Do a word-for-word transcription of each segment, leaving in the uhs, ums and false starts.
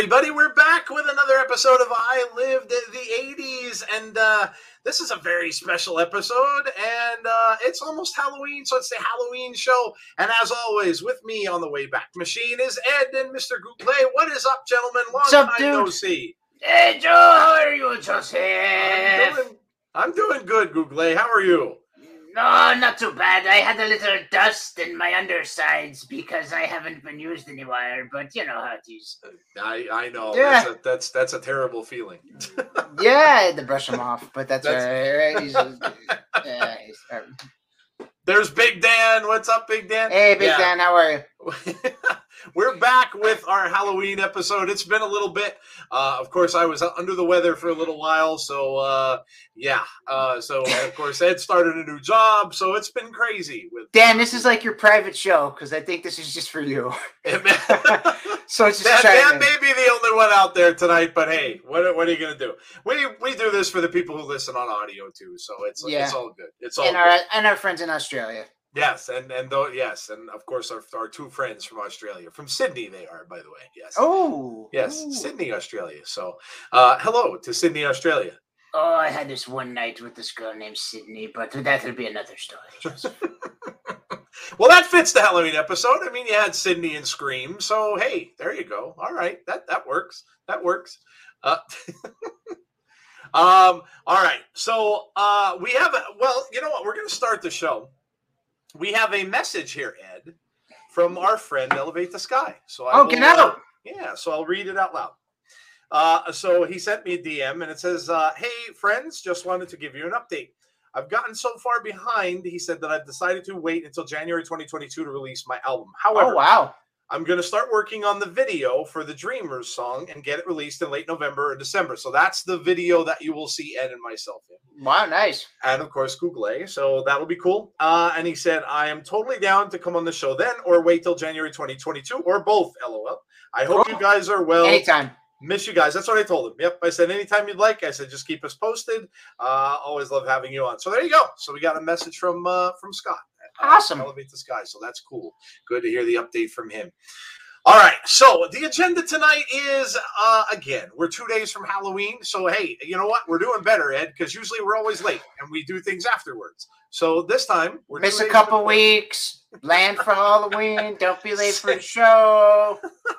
everybody. We're back with another episode of I Lived the eighties, and uh, this is a very special episode, and uh, it's almost Halloween, so it's the Halloween show. And as always, with me on the way back machine is Ed and Mister Google. What is up, gentlemen? Long What's up, time dude? no see. Hey, Joe, how are you, Joseph? I'm doing, I'm doing good, Google. How are you? No, not too bad. I had a little dust in my undersides because I haven't been used anywhere, but you know how it is. I, I know. Yeah. That's, a, that's that's a terrible feeling. Yeah, I had to brush him off, but that's, That's- all right. He's, yeah, he's, all right. There's Big Dan. What's up, Big Dan? Hey, Big Yeah. Dan, how are you? We're back with our Halloween episode. It's been a little bit. Uh, of course, I was under the weather for a little while. So, uh, yeah. Uh, so, of course, Ed started a new job. So it's been crazy. With Dan, this is like your private show because I think this is just for you. that, So it's just that chiming in. may be the only one out there tonight. But hey, what, what are you going to do? We we do this for the people who listen on audio, too. So it's, Yeah. it's all good. It's all and good. our and our friends in Australia. Yes, and and though yes, and of course our our two friends from Australia, from Sydney, they are, by the way. Yes. Oh, Yes, Ooh. Sydney, Australia. So, uh, hello to Sydney, Australia. Oh, I had this one night with this girl named Sydney, but that'll be another story. Well, that fits the Halloween episode. I mean, you had Sydney and Scream, so hey, there you go. All right, that that works. That works. Uh, um. All right. So, uh, we have. A, well, you know what? We're going to start the show. We have a message here, Ed, from our friend Elevate the Sky. So, I Oh, will, get out. uh, yeah. So I'll read it out loud. Uh, so he sent me a D M and it says, uh, hey, friends, just wanted to give you an update. I've gotten so far behind, he said, that I've decided to wait until January twenty twenty-two to release my album. However, Oh, wow. I'm going to start working on the video for the Dreamers song and get it released in late November or December. So that's the video that you will see Ed and myself in. Wow, nice. And of course, Google. So that'll be cool. Uh, and he said, I am totally down to come on the show then or wait till January twenty twenty-two or both, LOL. I hope Cool. you guys are well. Anytime. Miss you guys. That's what I told him. Yep. I said, anytime you'd like. I said, just keep us posted. Uh, always love having you on. So there you go. So we got a message from uh, from Scott. Uh, Awesome. Elevate the Sky. So that's cool. Good to hear the update from him. All right. So the agenda tonight is, uh, again, we're two days from Halloween. So, hey, you know what? We're doing better, Ed, because usually we're always late and we do things afterwards. So this time, we're Miss two a days couple before. weeks. Land for Halloween. Don't be late for the show.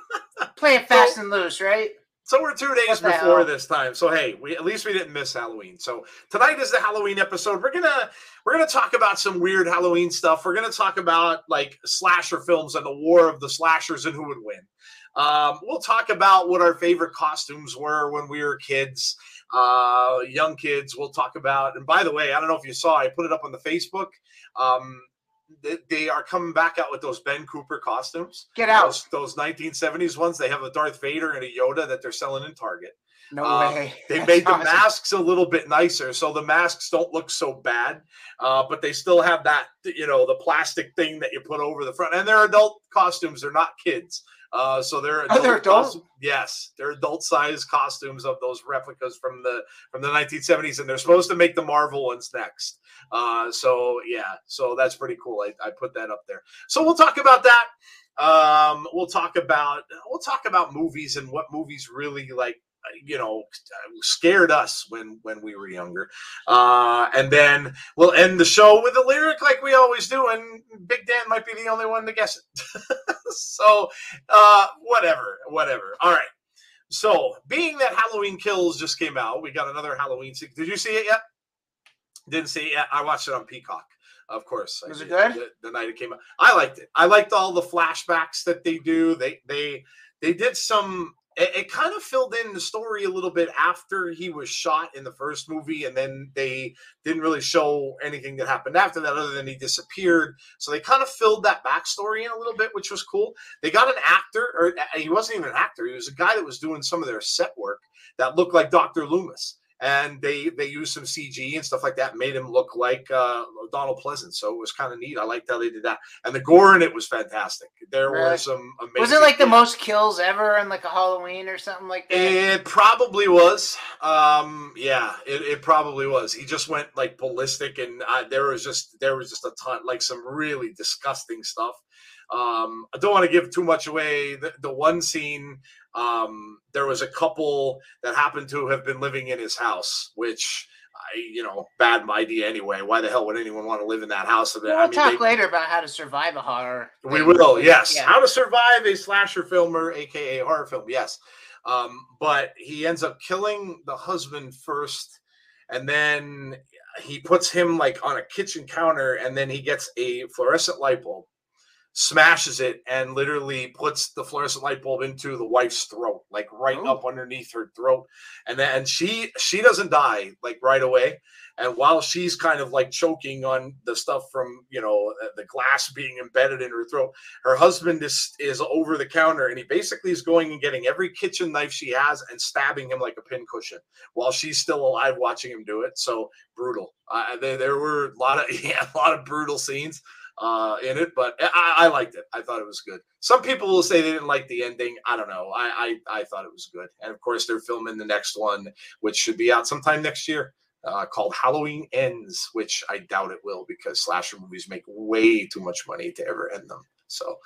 Play it fast and loose, right? So we're two days What the before hell? this time. So hey, we at least we didn't miss Halloween. So tonight is the Halloween episode. We're gonna we're gonna talk about some weird Halloween stuff. We're gonna talk about like slasher films and the war of the slashers and who would win. Um, we'll talk about what our favorite costumes were when we were kids, uh, young kids. We'll talk about, and by the way, I don't know if you saw, I put it up on the Facebook. Um, they, they are coming back out with those Ben Cooper costumes. Get out. Those, those nineteen seventies ones. They have a Darth Vader and a Yoda that they're selling in Target. No Um, way. They That's made the awesome. masks a little bit nicer, so the masks don't look so bad. Uh, but they still have that, you know, the plastic thing that you put over the front. And they're adult costumes. They're not kids. Uh, so they're Oh, they're adult? costume- Yes, they're adult-sized costumes of those replicas from the from the nineteen seventies, and they're supposed to make the Marvel ones next. Uh, so yeah, so that's pretty cool. I, I put that up there. So we'll talk about that. Um, we'll talk about we'll talk about movies and what movies really like. You know, scared us when when we were younger, uh, and then we'll end the show with a lyric like we always do, and Big Dan might be the only one to guess it. So, uh, whatever, whatever. All right. So, being that Halloween Kills just came out, we got another Halloween. Se- Did you see it yet? Didn't see it yet. I watched it on Peacock, of course. I Was it did. good? The, the night it came out, I liked it. I liked all the flashbacks that they do. They they they did some. It, it kind of filled in the story a little bit after he was shot in the first movie, and then they didn't really show anything that happened after that other than he disappeared. So they kind of filled that backstory in a little bit, which was cool. They got an actor, or he wasn't even an actor. He was a guy that was doing some of their set work that looked like Doctor Loomis. And they they used some C G and stuff like that, made him look like uh, Donald Pleasance. So it was kind of neat. I liked how they did that. And the gore in it was fantastic. There Really? were some amazing. Was it like the yeah. most kills ever in like a Halloween or something like that? It probably was. Um, yeah, it, it probably was. He just went like ballistic, and uh, there was just there was just a ton, like some really disgusting stuff. Um, I don't want to give too much away. The, the one scene um, there was a couple that happened to have been living in his house, which, I, you know, bad idea anyway. Why the hell would anyone want to live in that house? We'll I mean, talk they, later about how to survive a horror. we thing. will, yes. Yeah. How to survive a slasher film, or A K A horror film, yes. Um, but he ends up killing the husband first, and then he puts him like on a kitchen counter, and then he gets a fluorescent light bulb, smashes it, and literally puts the fluorescent light bulb into the wife's throat, like right Oh. up underneath her throat. And then she she doesn't die like right away. And while she's kind of like choking on the stuff from, you know, the glass being embedded in her throat, her husband is is over the counter, and he basically is going and getting every kitchen knife she has and stabbing him like a pincushion while she's still alive, watching him do it. So brutal. Uh, there, there were a lot of yeah, a lot of brutal scenes uh in it, but I, I liked it. I thought it was good. Some people will say they didn't like the ending. I don't know. I, I I thought it was good. And of course they're filming the next one, which should be out sometime next year, uh called Halloween Ends, which I doubt it will, because slasher movies make way too much money to ever end them. So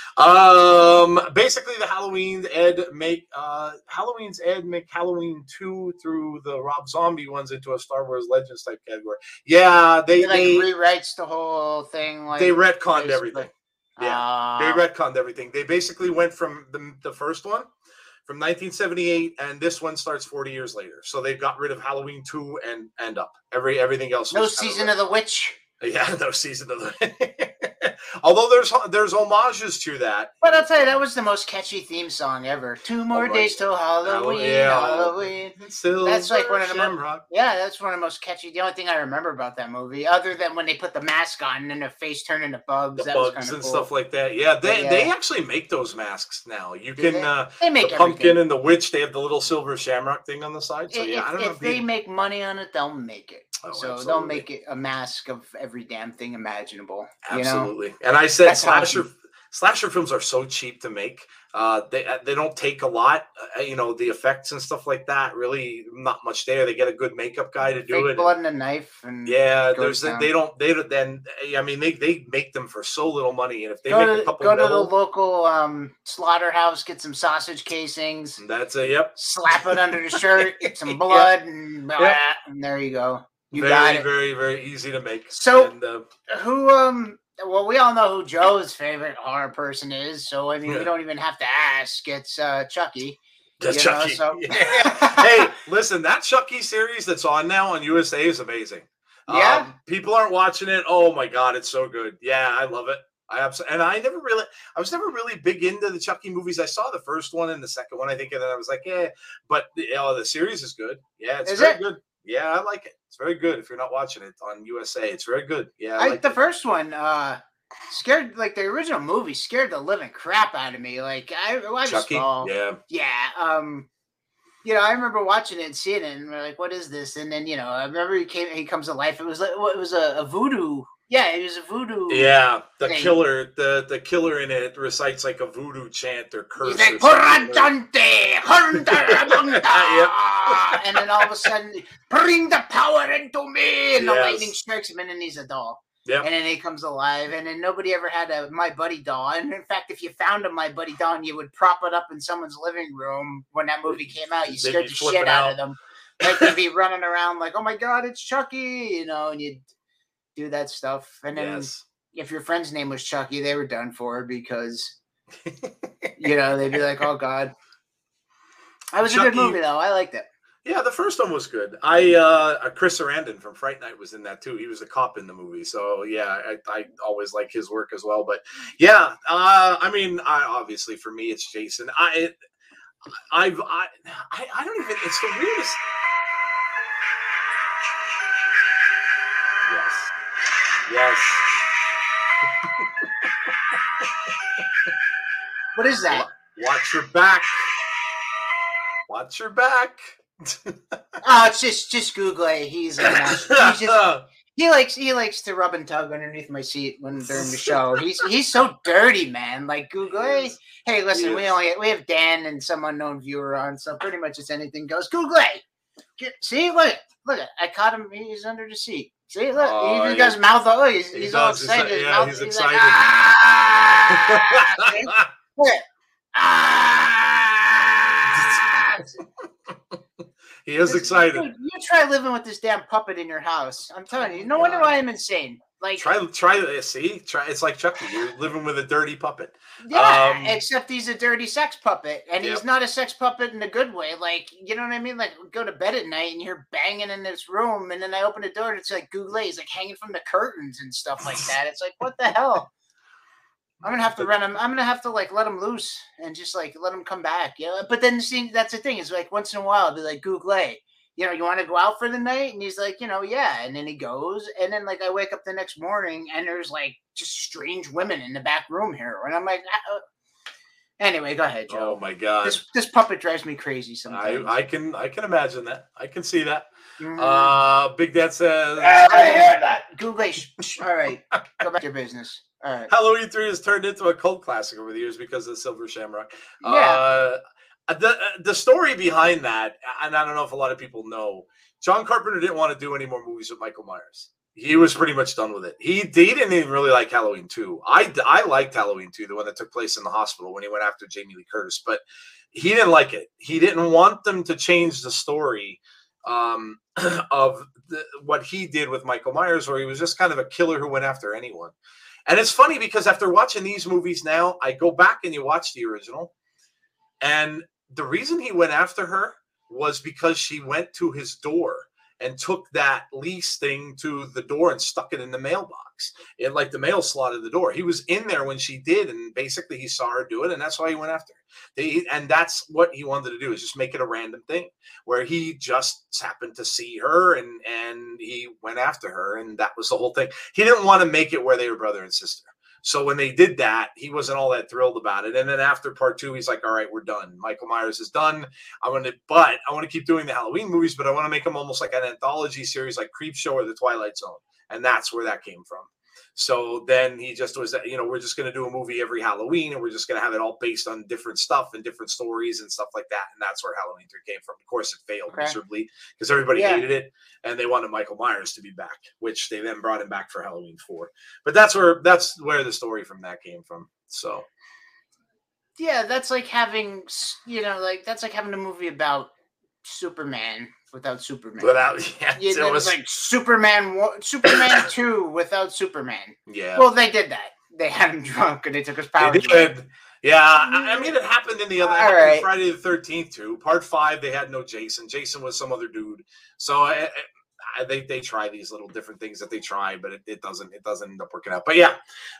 um basically the Halloween Ed make uh Halloween's Ed make Halloween two through the Rob Zombie ones into a Star Wars Legends type category. Yeah, they He like they, rewrites the whole thing. Like they retconned basically. everything. Yeah, Uh, they retconned everything. They basically went from the, the first one from nineteen seventy-eight, and this one starts forty years later. So they got rid of Halloween two and and up. Every everything else. no was season of the witch. Yeah, no season of the. Although there's there's homages to that. But I'll tell you, that was the most catchy theme song ever. Two more my- days till Halloween. yeah. Halloween. Silver That's like one of the mo- Shamrock. Yeah, that's one of the most catchy. The only thing I remember about that movie, other than when they put the mask on and their face turned into bugs, The that was bugs kind of and cool. stuff like that. Yeah, they But, they yeah. actually make those masks now. You Do can they? uh They make the pumpkin everything. and the witch, they have the little silver shamrock thing on the side. So if yeah, I don't know if if they you- make money on it, they'll make it. Oh, so they'll absolutely. make it a mask of every damn thing imaginable. You know? Absolutely. And I said That's slasher awesome. slasher films are so cheap to make. Uh, they uh, they don't take a lot. Uh, you know, the effects and stuff like that. Really, not much there. They get a good makeup guy to do Fake it. blood and a knife, and Yeah, goes there's down. they don't they don't then. I mean, they they make them for so little money, and if they go make to a couple go to the mil, local um, slaughterhouse, get some sausage casings, that's a yep. slap it under the shirt, some blood, and, blah, Yep. and there you go. You very got it. very very easy to make. So- and, uh, Who um well we all know who Joe's favorite horror person is, so I mean Yeah. we don't even have to ask. It's uh Chucky. that's you know, Chucky. so- Yeah. Hey, listen, that Chucky series that's on now on U S A is amazing. Yeah? Um, people aren't watching it. Oh my god, it's so good. Yeah, I love it. I absolutely, and I never really, I was never really big into the Chucky movies. I saw the first one and the second one, I think, and then I was like, yeah. But the, oh, the series is good. Yeah, it's Is very it? good. Yeah, I like it. It's very good. If you're not watching it on U S A, it's very good. Yeah, I I, like the it. first one uh scared like the original movie scared the living crap out of me. Like I, I was Chucky. small. Yeah, Yeah. Um, you know, I remember watching it and seeing it, and we're like, "What is this?" And then, you know, I remember he came, he comes to life. It was like, what? It was a, a voodoo. Yeah, it was a voodoo. yeah. The Thing. killer, the the killer in it recites like a voodoo chant or curse. He's like, or something. "Porradante, hunter, Yep. and then all of a sudden, bring the power into me, and the Yes. lightning strikes him, and then he's a doll. Yep. And then he comes alive, and then nobody ever had a My Buddy doll. And in fact, if you found a My Buddy doll and you would prop it up in someone's living room when that movie came out, you They'd scared be the flipping shit out out. of them. Like they'd be running around like, "Oh my god, it's Chucky," you know, and you'd do that stuff. And then Yes. if your friend's name was Chucky, they were done for because you know they'd be like, "Oh god." That was a good Chucky- movie though. I liked it. Yeah, the first one was good. I uh Chris Sarandon from Fright Night was in that too. He was a cop in the movie, so yeah, I, I always like his work as well. But yeah, uh, I mean, I obviously for me it's Jason. I, it, I've, I, I, I don't even. It's the weirdest. Yes, yes. What is that? Watch your back. Watch your back. Oh, it's just just Google it. He's a master. He's just He likes he likes to rub and tug underneath my seat when during the show. He's he's so dirty, man. Like Google, hey, is. hey, listen, He we is. only we have Dan and some unknown viewer on, so pretty much it's anything goes. Google, hey, Get, see, look, look, I caught him. He's under the seat. See, look, Oh, he, he yeah. got his mouth. Oh, he's, He he's all does. He's excited. like- His yeah, mouth- he's like, excited. "Ah!" See? Look. Ah! He is This- excited. dude, you try living with this damn puppet in your house. I'm telling you. No wonder God. why I'm insane. Like, Try, try. See, try. It's like Chucky. You're living with a dirty puppet. yeah, Um, except he's a dirty sex puppet, and Yep. he's not a sex puppet in a good way. Like, you know what I mean? Like, we go to bed at night and you're banging in this room, and then I open the door and it's like Google, he's like hanging from the curtains and stuff like that. It's like, what the hell? I'm gonna have to run him. I'm gonna have to like let him loose and just like let him come back. You know? But then see, that's the thing. Is like once in a while, I'll be like, Google, you know, you want to go out for the night? And he's like, you know, yeah. And then he goes, and then like I wake up the next morning and there's like just strange women in the back room here, and I'm like, ah, uh. Anyway, go ahead, Joe. Oh my God. This this puppet drives me crazy sometimes. I, I can I can imagine that. I can see that. Mhm. Uh, Big Dad says I hear that. Google, sh- sh- all right, go back to your business. All right. Halloween three has turned into a cult classic over the years because of Silver Shamrock. Yeah. Uh, the the story behind that, and I don't know if a lot of people know, John Carpenter didn't want to do any more movies with Michael Myers. He was pretty much done with it. He, he didn't even really like Halloween two. I, I liked Halloween two, the one that took place in the hospital when he went after Jamie Lee Curtis, but he didn't like it. He didn't want them to change the story um, of the, what he did with Michael Myers, where he was just kind of a killer who went after anyone. And it's funny because after watching these movies now, I go back and you watch the original, and the reason he went after her was because she went to his door and took that lease thing to the door and stuck it in the mailbox. It like the mail slot at the door. He was in there when she did, and basically he saw her do it, and that's why he went after her. They, and that's what he wanted to do, is just make it a random thing where he just happened to see her and and he went after her, and that was the whole thing. He didn't want to make it where they were brother and sister. So when they did that, he wasn't all that thrilled about it. And then after part two, he's like, all right, we're done. Michael Myers is done. I want to, but I want to keep doing the Halloween movies, but I want to make them almost like an anthology series like Creepshow or The Twilight Zone. And that's where that came from. So then he just was, you know, we're just going to do a movie every Halloween, and we're just going to have it all based on different stuff and different stories and stuff like that. And that's where Halloween three came from. Of course, it failed Okay. miserably because everybody Yeah. hated it, and they wanted Michael Myers to be back, which they then brought him back for Halloween four. But that's where that's where the story from that came from. So Yeah, that's like having, you know, like that's like having a movie about Superman without Superman. without, yeah, Yeah, it it was was like Superman, one- Superman two without Superman. yeah. Well, they did that. They had him drunk and they took his They powers. away. did. Yeah, I, I mean, it happened in the other All happened in right. Friday the thirteenth too. Part five, they had no Jason. Jason was some other dude. So I, I, they they try these little different things that they try, but it, it doesn't it doesn't end up working out. But yeah,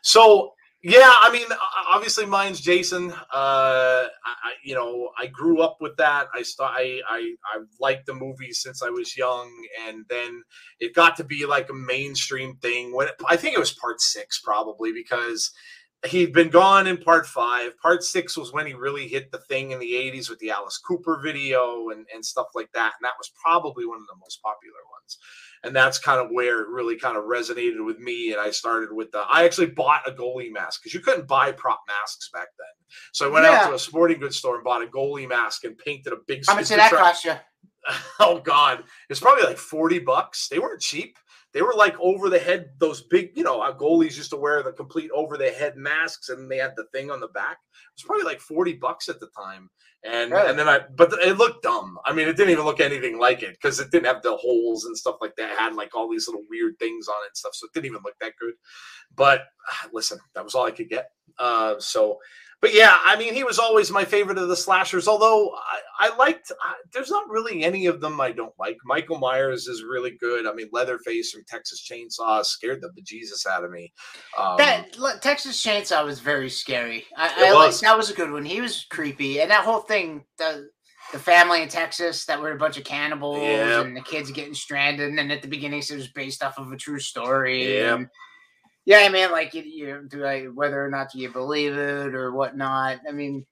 so yeah, I mean, obviously mine's Jason. Uh, I, I you know I grew up with that. I st- I I I liked the movies since I was young, and then it got to be like a mainstream thing when it, I think it was part six probably because he'd been gone in part five. Part six was when he really hit the thing in the eighties with the Alice Cooper video and, and stuff like that. And that was probably one of the most popular ones. And that's kind of where it really kind of resonated with me. And I started with the, I actually bought a goalie mask because you couldn't buy prop masks back then. So I went Yeah. out to a sporting goods store and bought a goalie mask and painted a big How much did stupid that tra- cost you? Oh God, it's probably like forty bucks. They weren't cheap. They were like over the head, those big, you know, our goalies used to wear the complete over the head masks, and they had the thing on the back. It was probably like forty bucks at the time. And Really? and then I, but it looked dumb. I mean, it didn't even look anything like it because it didn't have the holes and stuff like that. It had like all these little weird things on it and stuff. So it didn't even look that good. But listen, that was all I could get. Uh, so, but yeah, I mean, he was always my favorite of the slashers, although I, I liked, I, there's not really any of them I don't like. Michael Myers is really good. I mean, Leatherface from Texas Chainsaw scared the bejesus out of me. Um, That look, Texas Chainsaw was very scary. I, It I like was. that was a good one. He was creepy, and that whole thing, the the family in Texas that were a bunch of cannibals, Yeah. and the kids getting stranded, and then at the beginning it was based off of a true story. Yeah. and- yeah, I mean, like you, you do I whether or not do you believe it or whatnot. I mean,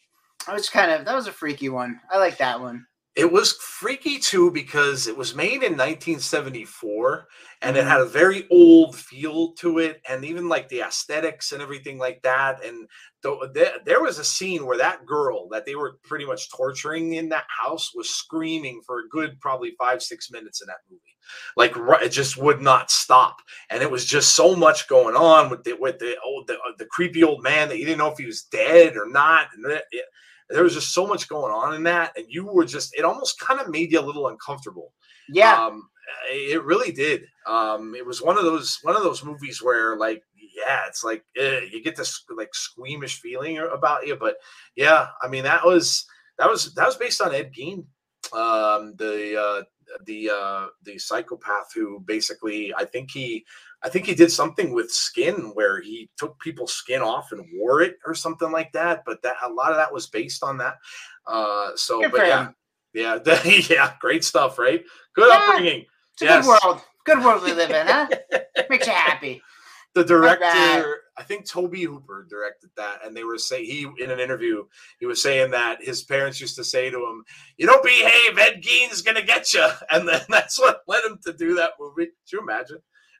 I was kind of that was a freaky one. I like that one. It was freaky too because it was made in nineteen seventy-four and it had a very old feel to it, and even like the aesthetics and everything like that. And th- there, there was a scene where that girl that they were pretty much torturing in that house was screaming for a good probably five, six minutes in that movie. Like ri- it just would not stop, and it was just so much going on with the with the old the, uh, the creepy old man that you didn't know if he was dead or not. And it, There was just so much going on in that, and you were just it almost kind of made you a little uncomfortable. Yeah. Um, it really did. Um, it was one of those one of those movies where, like, yeah, it's like eh, you get this like squeamish feeling about you. But yeah, I mean that was that was that was based on Ed Gein, um, the uh, the uh, the psychopath who basically I think he I think he did something with skin where he took people's skin off and wore it or something like that. But that a lot of that was based on that. Uh, so, Good but for yeah, him. yeah, yeah, great stuff, right? Good Yeah. upbringing. It's a Yes. good world. Good world we live in, huh? Makes you happy. The director, bad. I think Toby Hooper directed that, and they were saying he in an interview he was saying that his parents used to say to him, "You don't behave, Ed Gein's gonna get you," and then that's what led him to do that movie. Could you imagine?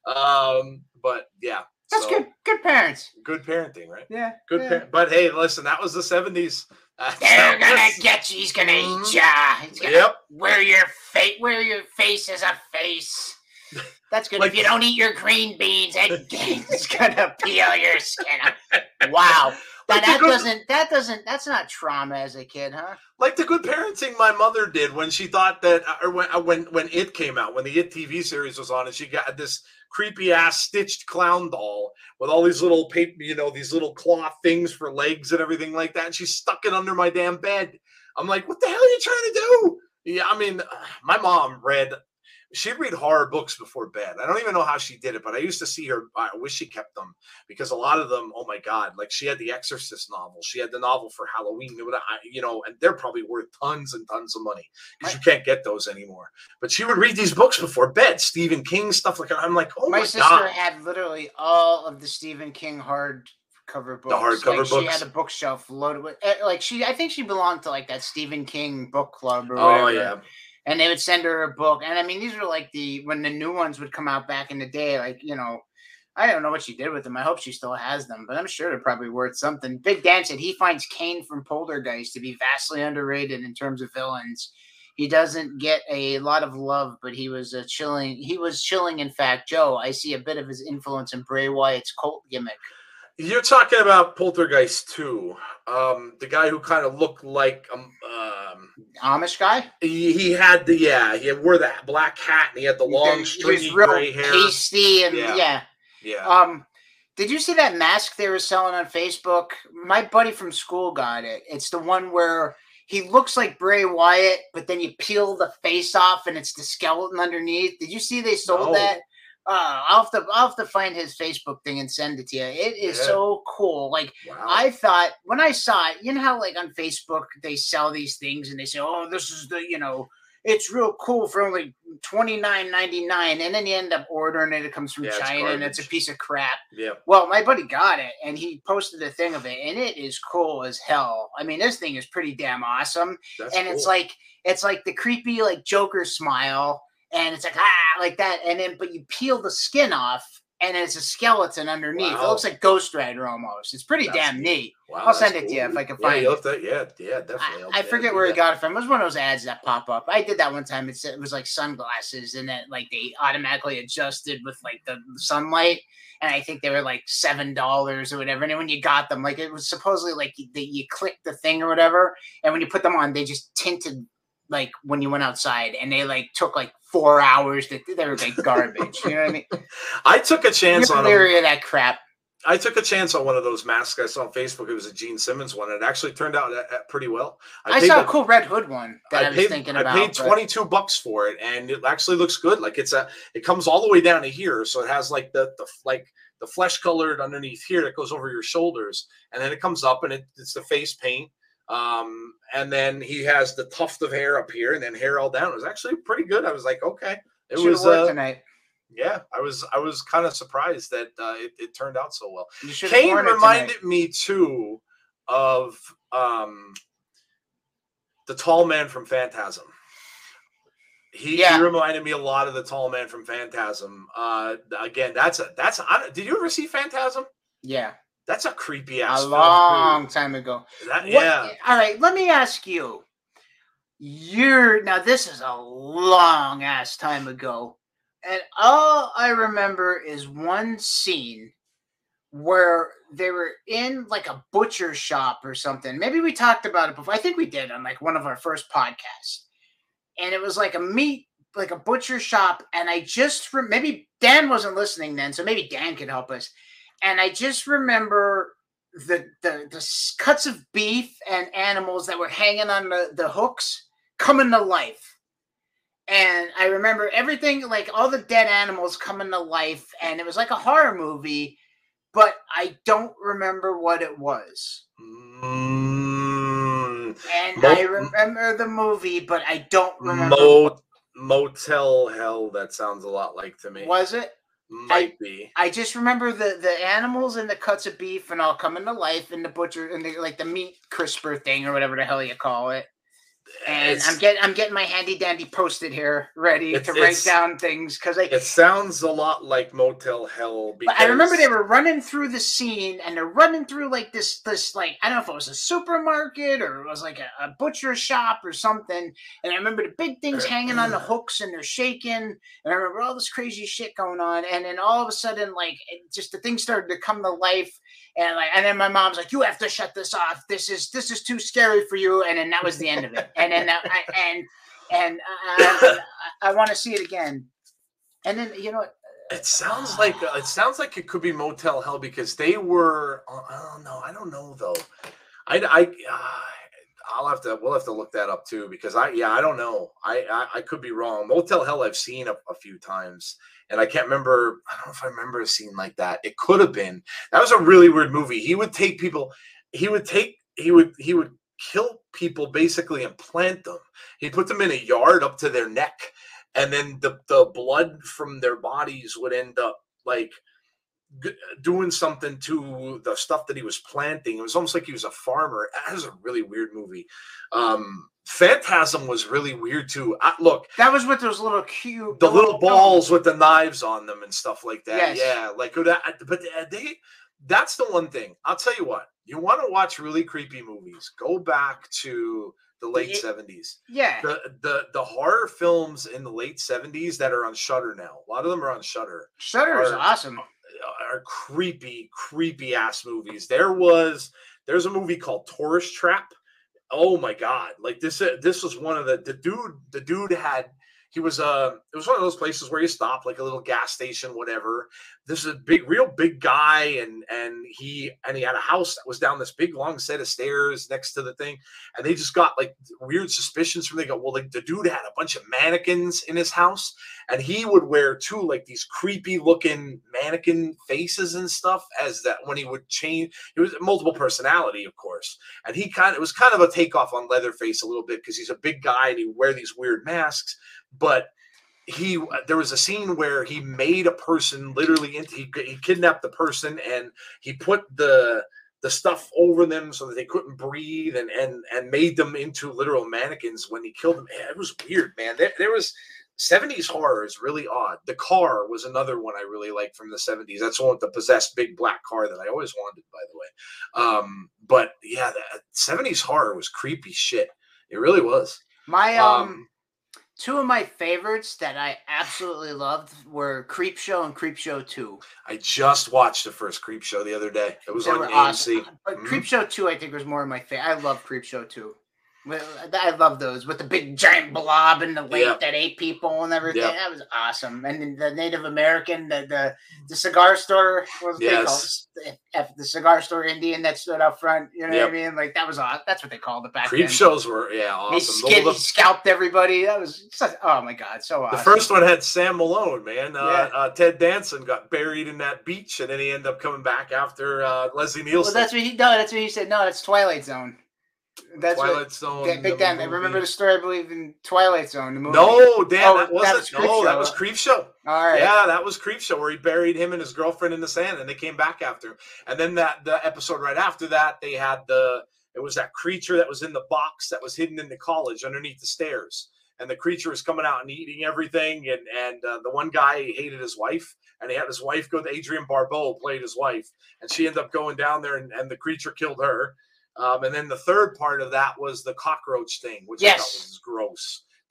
Um, but yeah, That's so, good. Good parents. Good parenting, right? Yeah. Good, yeah. par- but hey, listen, that was the seventies. That's- They're that gonna was- get you. He's gonna Mhm. eat ya. He's gonna Yep. wear your face. Wear your face as a face. That's good. Like- if you don't eat your green beans, Ed Gein's gonna peel your skin off. Wow. Now, Like the that good- doesn't. That doesn't. That's not trauma as a kid, huh? Like the good parenting my mother did when she thought that, or when when when It came out, when the It T V series was on, and she got this creepy ass stitched clown doll with all these little paper, you know, these little cloth things for legs and everything like that, and she stuck it under my damn bed. I'm like, what the hell are you trying to do? Yeah, I mean, my mom read. She'd read horror books before bed. I don't even know how she did it, but I used to see her. I wish she kept them because a lot of them, oh my God, like she had the Exorcist novel. She had the novel for Halloween, you know, and they're probably worth tons and tons of money because you can't get those anymore. But she would read these books before bed, Stephen King, stuff like that. I'm like, oh my, My sister God. had literally all of the Stephen King hard cover books. hardcover like, She books? had a bookshelf loaded with, eh, like she. I think she belonged to like that Stephen King book club or Oh, whatever. yeah. And they would send her a book. And I mean, these were like the when the new ones would come out back in the day. Like, you know, I don't know what she did with them. I hope she still has them, but I'm sure they're probably worth something. Big Dan said he finds Kane from Poltergeist to be vastly underrated in terms of villains. He doesn't get a lot of love, but he was a chilling. He was chilling. In fact, Joe, I see a bit of his influence in Bray Wyatt's cult gimmick. You're talking about Poltergeist two, um, the guy who kind of looked like um, um Amish guy. he, he had the yeah he wore that black hat and he had the long He was stringy real gray hair. pasty and Yeah. yeah. Yeah, Um, did you see that mask they were selling on Facebook? My buddy from school got it. It's the one where he looks like Bray Wyatt, but then you peel the face off and it's the skeleton underneath. Did you see they sold No. that? Uh, I'll have to I'll have to find his Facebook thing and send it to you. It is Yeah. so cool. Like wow. I thought when I saw it, you know how like on Facebook they sell these things and they say, "Oh, this is the you know." It's real cool for only twenty-nine ninety-nine, and then you end up ordering it. It comes from Yeah, it's China, and it's a garbage. piece of crap. yeah, Well, my buddy got it, and he posted a thing of it, and it is cool as hell. I mean, this thing is pretty damn awesome, that's and it's cool. like it's like the creepy like Joker smile, and it's like ah like that, and then but you peel the skin off, and it's a skeleton underneath. It Wow. looks like Ghost Rider almost. It's pretty That's damn neat. neat. Wow, I'll that's send it to you cool. if I can Yeah, find you'll it. have to- yeah, yeah, definitely. I, I'll- I yeah, forget do where he that. got it from. It was one of those ads that pop up. I did that one time. It's, it was like sunglasses, and then like they automatically adjusted with like the sunlight, and I think they were like seven dollars or whatever. And then when you got them, like it was supposedly like you, you you click the thing or whatever, and when you put them on, they just tinted like when you went outside, and they like took like four hours. To, they were like garbage. You know what I mean? I took a chance You're on a, leery of that crap. I took a chance on one of those masks I saw on Facebook. It was a Gene Simmons one. It actually turned out uh, uh, pretty well. I, paid saw the- a cool Red Hood one that I, I was paid, thinking I about. paid but- twenty-two bucks for it, and it actually looks good. Like it's a, it comes all the way down to here, so it has like the the like the flesh colored underneath here that goes over your shoulders, and then it comes up, and it, it's the face paint. Um, and then he has the tuft of hair up here, and then hair all down. It was actually pretty good. I was like, okay, it Should've was. worked Uh, tonight. yeah, I was I was kind of surprised that uh, it, it turned out so well. You should have Kane worn it reminded tonight. me too of um, the tall man from Phantasm. He, Yeah. he reminded me a lot of the tall man from Phantasm. Uh, again, that's a that's a, I, did you ever see Phantasm? Yeah. That's a creepy ass A film, long time ago. too. That, What- yeah, All right, let me ask you. You're now this is a long ass time ago. And all I remember is one scene where they were in like a butcher shop or something. Maybe we talked about it before. I think we did on like one of our first podcasts. And it was like a meat, like a butcher shop. And I just, re- maybe Dan wasn't listening then, so maybe Dan could help us. And I just remember the, the, the s- cuts of beef and animals that were hanging on the, the hooks coming to life. And I remember everything, like all the dead animals coming to life. And it was like a horror movie, but I don't remember what it was. Mm, And Mo- I remember the movie, but I don't remember. Mo- Motel Hell, that sounds a lot like to me. Was it? Might be. I just remember the, the animals and the cuts of beef and all coming to life, and the butcher and the, like the meat crisper thing or whatever the hell you call it. And It's- I'm getting I'm getting my handy dandy post-it here ready It's- to write it's- down things because I. It sounds a lot like Motel Hell. Because But I remember they were running through the scene, and they're running through like this, this like I don't know if it was a supermarket or it was like a, a butcher shop or something. And I remember the big things hanging on the hooks, and they're shaking. And I remember all this crazy shit going on, and then all of a sudden, like it just the thing started to come to life, and like, and then my mom's like, "You have to shut this off. This is this is too scary for you." And then that was the end of it. And then that, I, and and I, I, I want to see it again. And then you know what? It sounds like it sounds like it could be Motel Hell because they were. I don't know. I don't know though. I, I uh, I'll have to. We'll have to look that up too because I yeah I don't know. I I, I could be wrong. Motel Hell I've seen a, a few times and I can't remember. I don't know if I remember a scene like that. It could have been. That was a really weird movie. He would take people. He would take. He would. He would kill people basically and plant them. He'd put them in a yard up to their neck. And then the, the blood from their bodies would end up like g- doing something to the stuff that he was planting. It was almost like he was a farmer. That was a really weird movie. Um, Phantasm was really weird too. I, look, that was with those little cute, the little balls with the knives on them and stuff like that. Yes. Yeah, like that. But they, that's the one thing. I'll tell you what. You want to watch really creepy movies? Go back to the late It- seventies. Yeah. The, the the horror films in the late seventies that are on Shudder now. A lot of them are on Shudder. Shudder is Are- awesome. Are creepy, creepy ass movies. There was there's a movie called Tourist Trap. Oh my god! Like this uh, this was one of the the dude the dude had he was uh it was one of those places where you stop like a little gas station whatever. This is a big real big guy and and he and he had a house that was down this big long set of stairs next to the thing and they just got like weird suspicions from they go well like the dude had a bunch of mannequins in his house and he would wear too like these creepy looking mannequin faces and stuff as that when he would change it was multiple personality of course and he kind of it was kind of a takeoff on Leatherface a little bit because he's a big guy and he would wear these weird masks but he there was a scene where he made a person literally into he, he kidnapped the person and he put the the stuff over them so that they couldn't breathe and and and made them into literal mannequins when he killed them. Man, it was weird, man. There, there was seventies horror is really odd. The Car was another one I really liked from the seventies. That's the one with the possessed big black car that I always wanted, by the way. Um, but yeah, the seventies horror was creepy shit. It really was. My um, Um, two of my favorites that I absolutely loved were Creepshow and Creepshow two. I just watched the first Creepshow the other day. It was They on were A M C. awesome. But Mhm. Creepshow two, I think, was more of my favorite. I love Creepshow two. Well, I love those with the big giant blob and the lake Yeah. that ate people and everything. Yeah. That was awesome. And then the Native American, the the, the cigar store, what was they Yes. called? The, the cigar store Indian that stood up front. You know Yep. what I mean? Like that was awesome. That's what they called it back Creep then. shows were yeah He, awesome. skin, The, he scalped everybody. That was such, oh my god, so the awesome. first one had Sam Malone, man. Uh, Yeah. uh, Ted Danson got buried in that beach, and then he ended up coming back after uh, Leslie Well, Nielsen. that's what he no, that's what he said. No, that's Twilight Zone. That's Twilight what, Zone. that Big the Dan. I movie. remember the story, I believe, in Twilight Zone, the movie. No, Dan, Oh, that that wasn't. was no, Creepshow. that was Creep Show. All right. Yeah, that was Creep Show where he buried him and his girlfriend in the sand, and they came back after him. And then that the episode right after that, they had the it was that creature that was in the box that was hidden in the college underneath the stairs, and the creature was coming out and eating everything. And and uh, the one guy hated his wife, and he had his wife go. Adrienne Barbeau played his wife, and she ended up going down there, and, and the creature killed her. Um, and then the third part of that was the cockroach thing, which I thought Yes. was gross.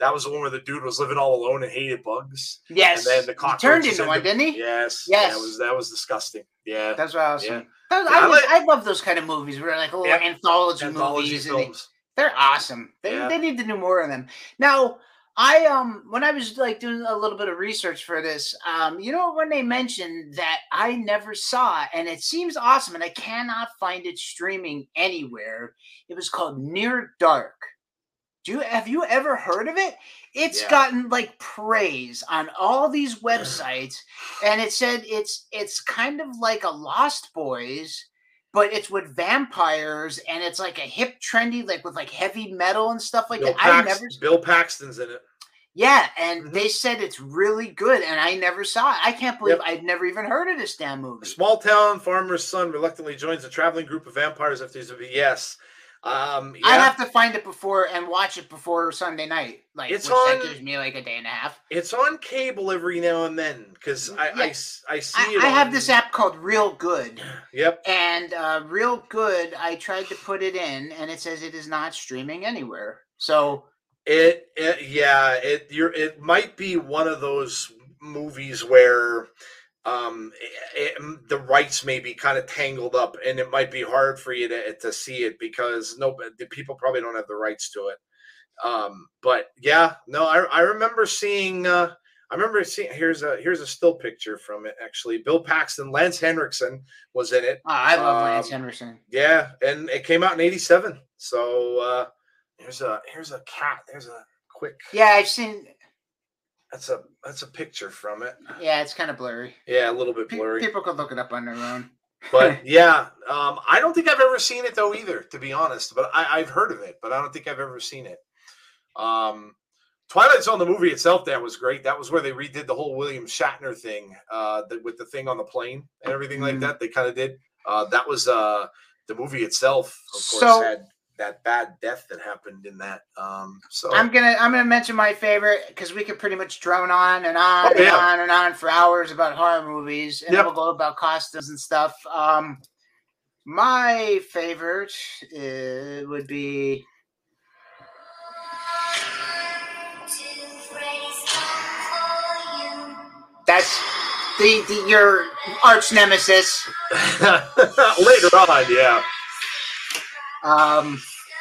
That was the one where the dude was living all alone and hated bugs. Yes. And then the He cockroaches turned into in one, the- didn't he? Yes. Yes. That was that was disgusting. Yeah. That's awesome. Yeah. Those- Yeah, I, I was- like- I love those kind of movies where like little Yeah. anthology, Anthology movies. And they, films. they're awesome. They, Yeah. they need to do more of them. Now, I um when I was like doing a little bit of research for this, um, you know when they mentioned that I never saw, and it seems awesome, and I cannot find it streaming anywhere. It was called Near Dark. Do you have you ever heard of it? It's Yeah. gotten like praise on all these websites, and it said it's it's kind of like a Lost Boys, but it's with vampires, and it's like a hip, trendy, like with like heavy metal and stuff like Bill, that. I Pax- never, Bill Paxton's in it. yeah, and Mhm. they said it's really good, and I never saw it. I can't believe Yep. I'd never even heard of this damn A movie. small town farmer's son reluctantly joins a traveling group of vampires after he's a yes. Um, yeah, I'd have to find it before and watch it before Sunday night, like It's which that on- gives me like a day and a half. it's on cable every now and then because I, I Yeah. s- I see I, it. I have on- this app called Real Good. Yep. And uh, Real Good, I tried to put it in, and it says it is not streaming anywhere. So It, it yeah, it you're it might be one of those movies where um it, it- the rights may be kind of tangled up and it might be hard for you to to see it because no the people probably don't have the rights to it. Um but yeah, no, I I remember seeing uh I remember seeing here's a here's a still picture from it actually. Bill Paxton, Lance Henriksen was in it. oh, I love Lance Um, Henderson. Yeah, and it came out in eighty-seven. So uh here's a here's a cat. There's a quick Yeah, I've seen. that's a that's a picture from it. Yeah, it's kind of blurry. Yeah, a little bit Pe- blurry. People could look it up on their own. But yeah, um, I don't think I've ever seen it though either, to be honest. But I, I've heard of it, but I don't think I've ever seen it. Um, Twilight Zone, the movie itself, that was great. That was where they redid the whole William Shatner thing, uh, the, with the thing on the plane and everything like Mhm. that. They kind of did. Uh, that was uh, the movie itself. Of course, So- had that bad death that happened in that. Um, so I'm gonna I'm gonna mention my favorite because we could pretty much drone on and on Oh, and yeah. on and on for hours about horror movies, and Yep. we'll go about costumes and stuff. Um, my favorite uh, would be that's the, the your arch nemesis. later on, yeah. Um,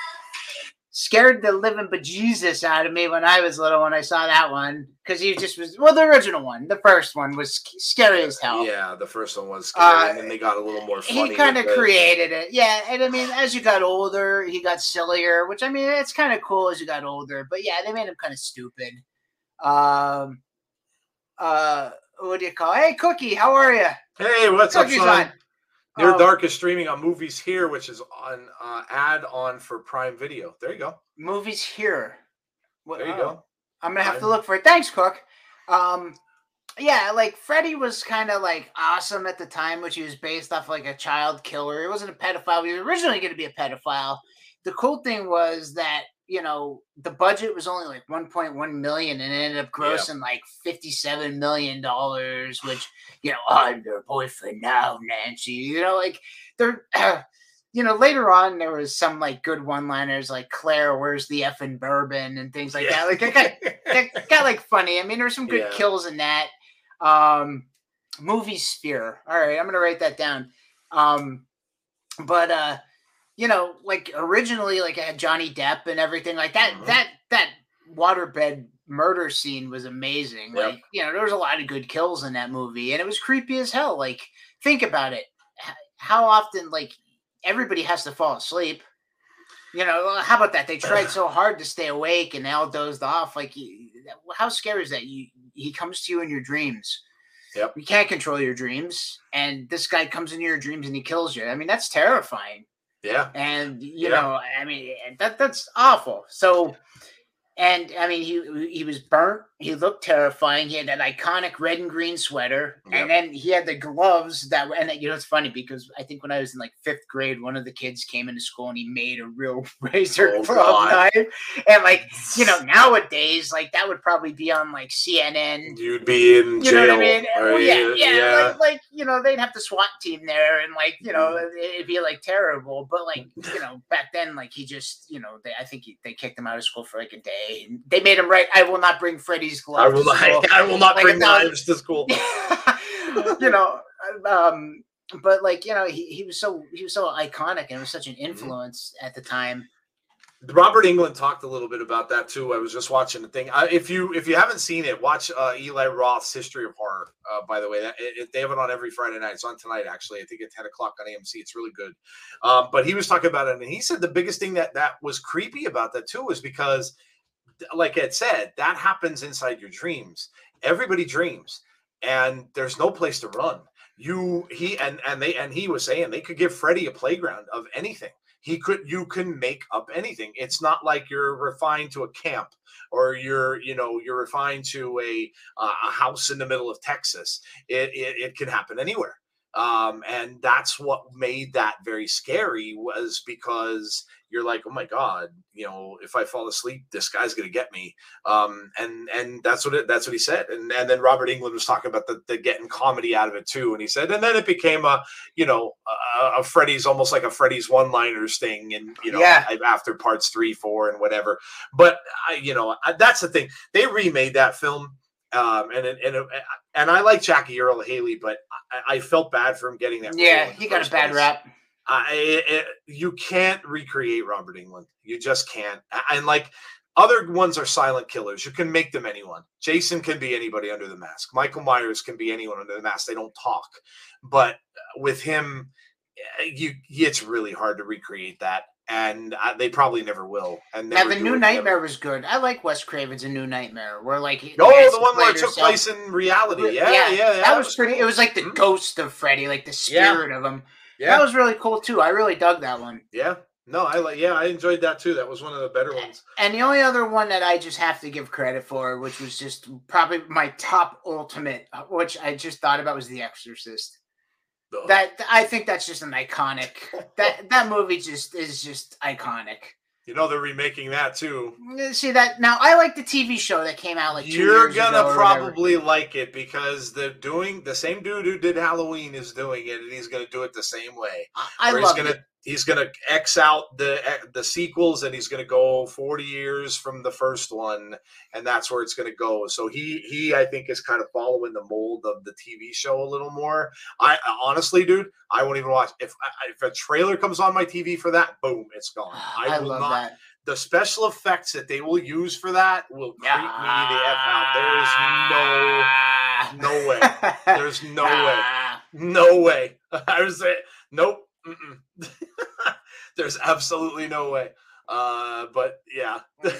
scared the living bejesus out of me when I was little when I saw that one because he just was well the original one, the first one was sc- scary as hell. Yeah, the first one was scary, Uh, and then they got a little more funny. He kind of with the- created it, yeah. And I mean, as you got older, he got sillier, which I mean, it's kind of cool as you got older. But yeah, they made him kind of stupid. Um, uh, what do you call? Hey, Cookie, how are you? Hey, what's up, Cookie's son? on. Near Um, Dark is streaming on Movies Here, which is on uh, add on for Prime Video. There you go. Movies here. What, There you oh, go. I'm gonna have to Prime. look for it. Thanks, Cook. Um, yeah, like Freddy was kind of like awesome at the time, which he was based off like a child killer. He wasn't a pedophile. He was originally going to be a pedophile. The cool thing was that you know the budget was only like one point one million, and it ended up grossing like fifty-seven million dollars. Which you know, I'm your boyfriend now, Nancy. You know, like they're. Uh, you know, later on there was some like good one-liners like Claire, where's the effing bourbon and things like that. Like it got, it got like funny. I mean, there were some good Yeah. kills in that. Um, movie Sphere. All right, I'm gonna write that down. Um, but uh, you know, like originally, like I had Johnny Depp and everything like that. Mhm. That that waterbed murder scene was amazing. Yep. Like you know, there was a lot of good kills in that movie, and it was creepy as hell. Like think about it. H- How often like everybody has to fall asleep. You know, how about that? They tried so hard to stay awake and they all dozed off. Like, you, how scary is that? You, he comes to you in your dreams. Yep. You can't control your dreams, and this guy comes into your dreams and he kills you. I mean, that's terrifying. Yeah. And you Yeah. know, I mean, that that's awful. So, and I mean, he he was burnt He looked terrifying. He had that iconic red and green sweater, Yep. and then he had the gloves that were. And you know, it's funny because I think when I was in like fifth grade, one of the kids came into school and he made a real razor Oh, glove God. knife. And like, you know, nowadays, like that would probably be on like C N N. You'd be in You jail. know what I mean? or Oh, yeah, you- yeah, Like, like you know, they'd have the SWAT team there, and like you know, it'd be like terrible. But like you know, back then, like he just, you know, they I think he, they kicked him out of school for like a day. And they made him write, "I will not bring Freddie's gloves." I will not. to school." I will not Like bring a thousand- knives to school. you know, um, but like you know, he, he was so he was so iconic and it was such an influence at the time. Robert Englund talked a little bit about that too. I was just watching the thing. I, if you if you haven't seen it, watch uh, Eli Roth's History of Horror. Uh, by the way, that, it, they have it on every Friday night. It's on tonight, actually. I think at ten o'clock on A M C. It's really good. Um, but he was talking about it, and he said the biggest thing that that was creepy about that too was because, like Ed said, that happens inside your dreams. Everybody dreams, and there's no place to run. You he and and they and he was saying they could give Freddie a playground of anything. He could, you can make up anything. It's not like you're refined to a camp or you're, you know, you're refined to a uh, a house in the middle of Texas. It it, it can happen anywhere. Um, and that's what made that very scary, was because you're like, oh my God, you know, if I fall asleep, this guy's going to get me. Um, and, and that's what it, that's what he said. And, and then Robert Englund was talking about the, the getting comedy out of it too. And he said, and then it became a, you know, a, a Freddy's, almost like a Freddy's one-liners thing. And, you know, Yeah. after parts three, four and whatever, but I, you know, I, that's the thing. They remade that film. Um, and, and, and, and I like Jackie Earle Haley, but I, I felt bad for him getting that. Yeah, role in he the got a first bad place. rap. I, it, you can't recreate Robert Englund. You just can't. And like other ones are silent killers. You can make them anyone. Jason can be anybody under the mask. Michael Myers can be anyone under the mask. They don't talk. But with him, you it's really hard to recreate that. And I, they probably never will. And Now never the do New it Nightmare ever. was good. I like Wes Craven's A New Nightmare, where like he- Oh, Nancy the one where it played took herself. place in reality. Yeah, yeah, yeah. That was pretty. cool. It was like the Mhm. ghost of Freddy, like the Yeah. spirit of him. Yeah, That was really cool too. I really dug that one. yeah. No, I like. Yeah, I enjoyed that too. That was one of the better ones. And the only other one that I just have to give credit for, which was just probably my top ultimate, which I just thought about, was The Exorcist. Ugh. That I think that's just an iconic. that that movie just is just iconic. You know they're remaking that too. See that now? I like the T V show that came out like two You're years gonna ago or whatever. probably like it because the doing the same dude who did Halloween is doing it, and he's gonna do it the same way. I Where love he's gonna it. he's gonna X out the the sequels, and he's gonna go forty years from the first one, and that's where it's gonna go. So he he I think is kind of following the mold of the T V show a little more. I honestly, dude, I won't even watch if if a trailer comes on my T V for that. Boom, it's gone. I, I will love not. that. The special effects that they will use for that will creep me the f out. There is no no way. There's no way. No way. I was saying, nope. Mm-mm. There's absolutely no way. Uh, but yeah. yeah,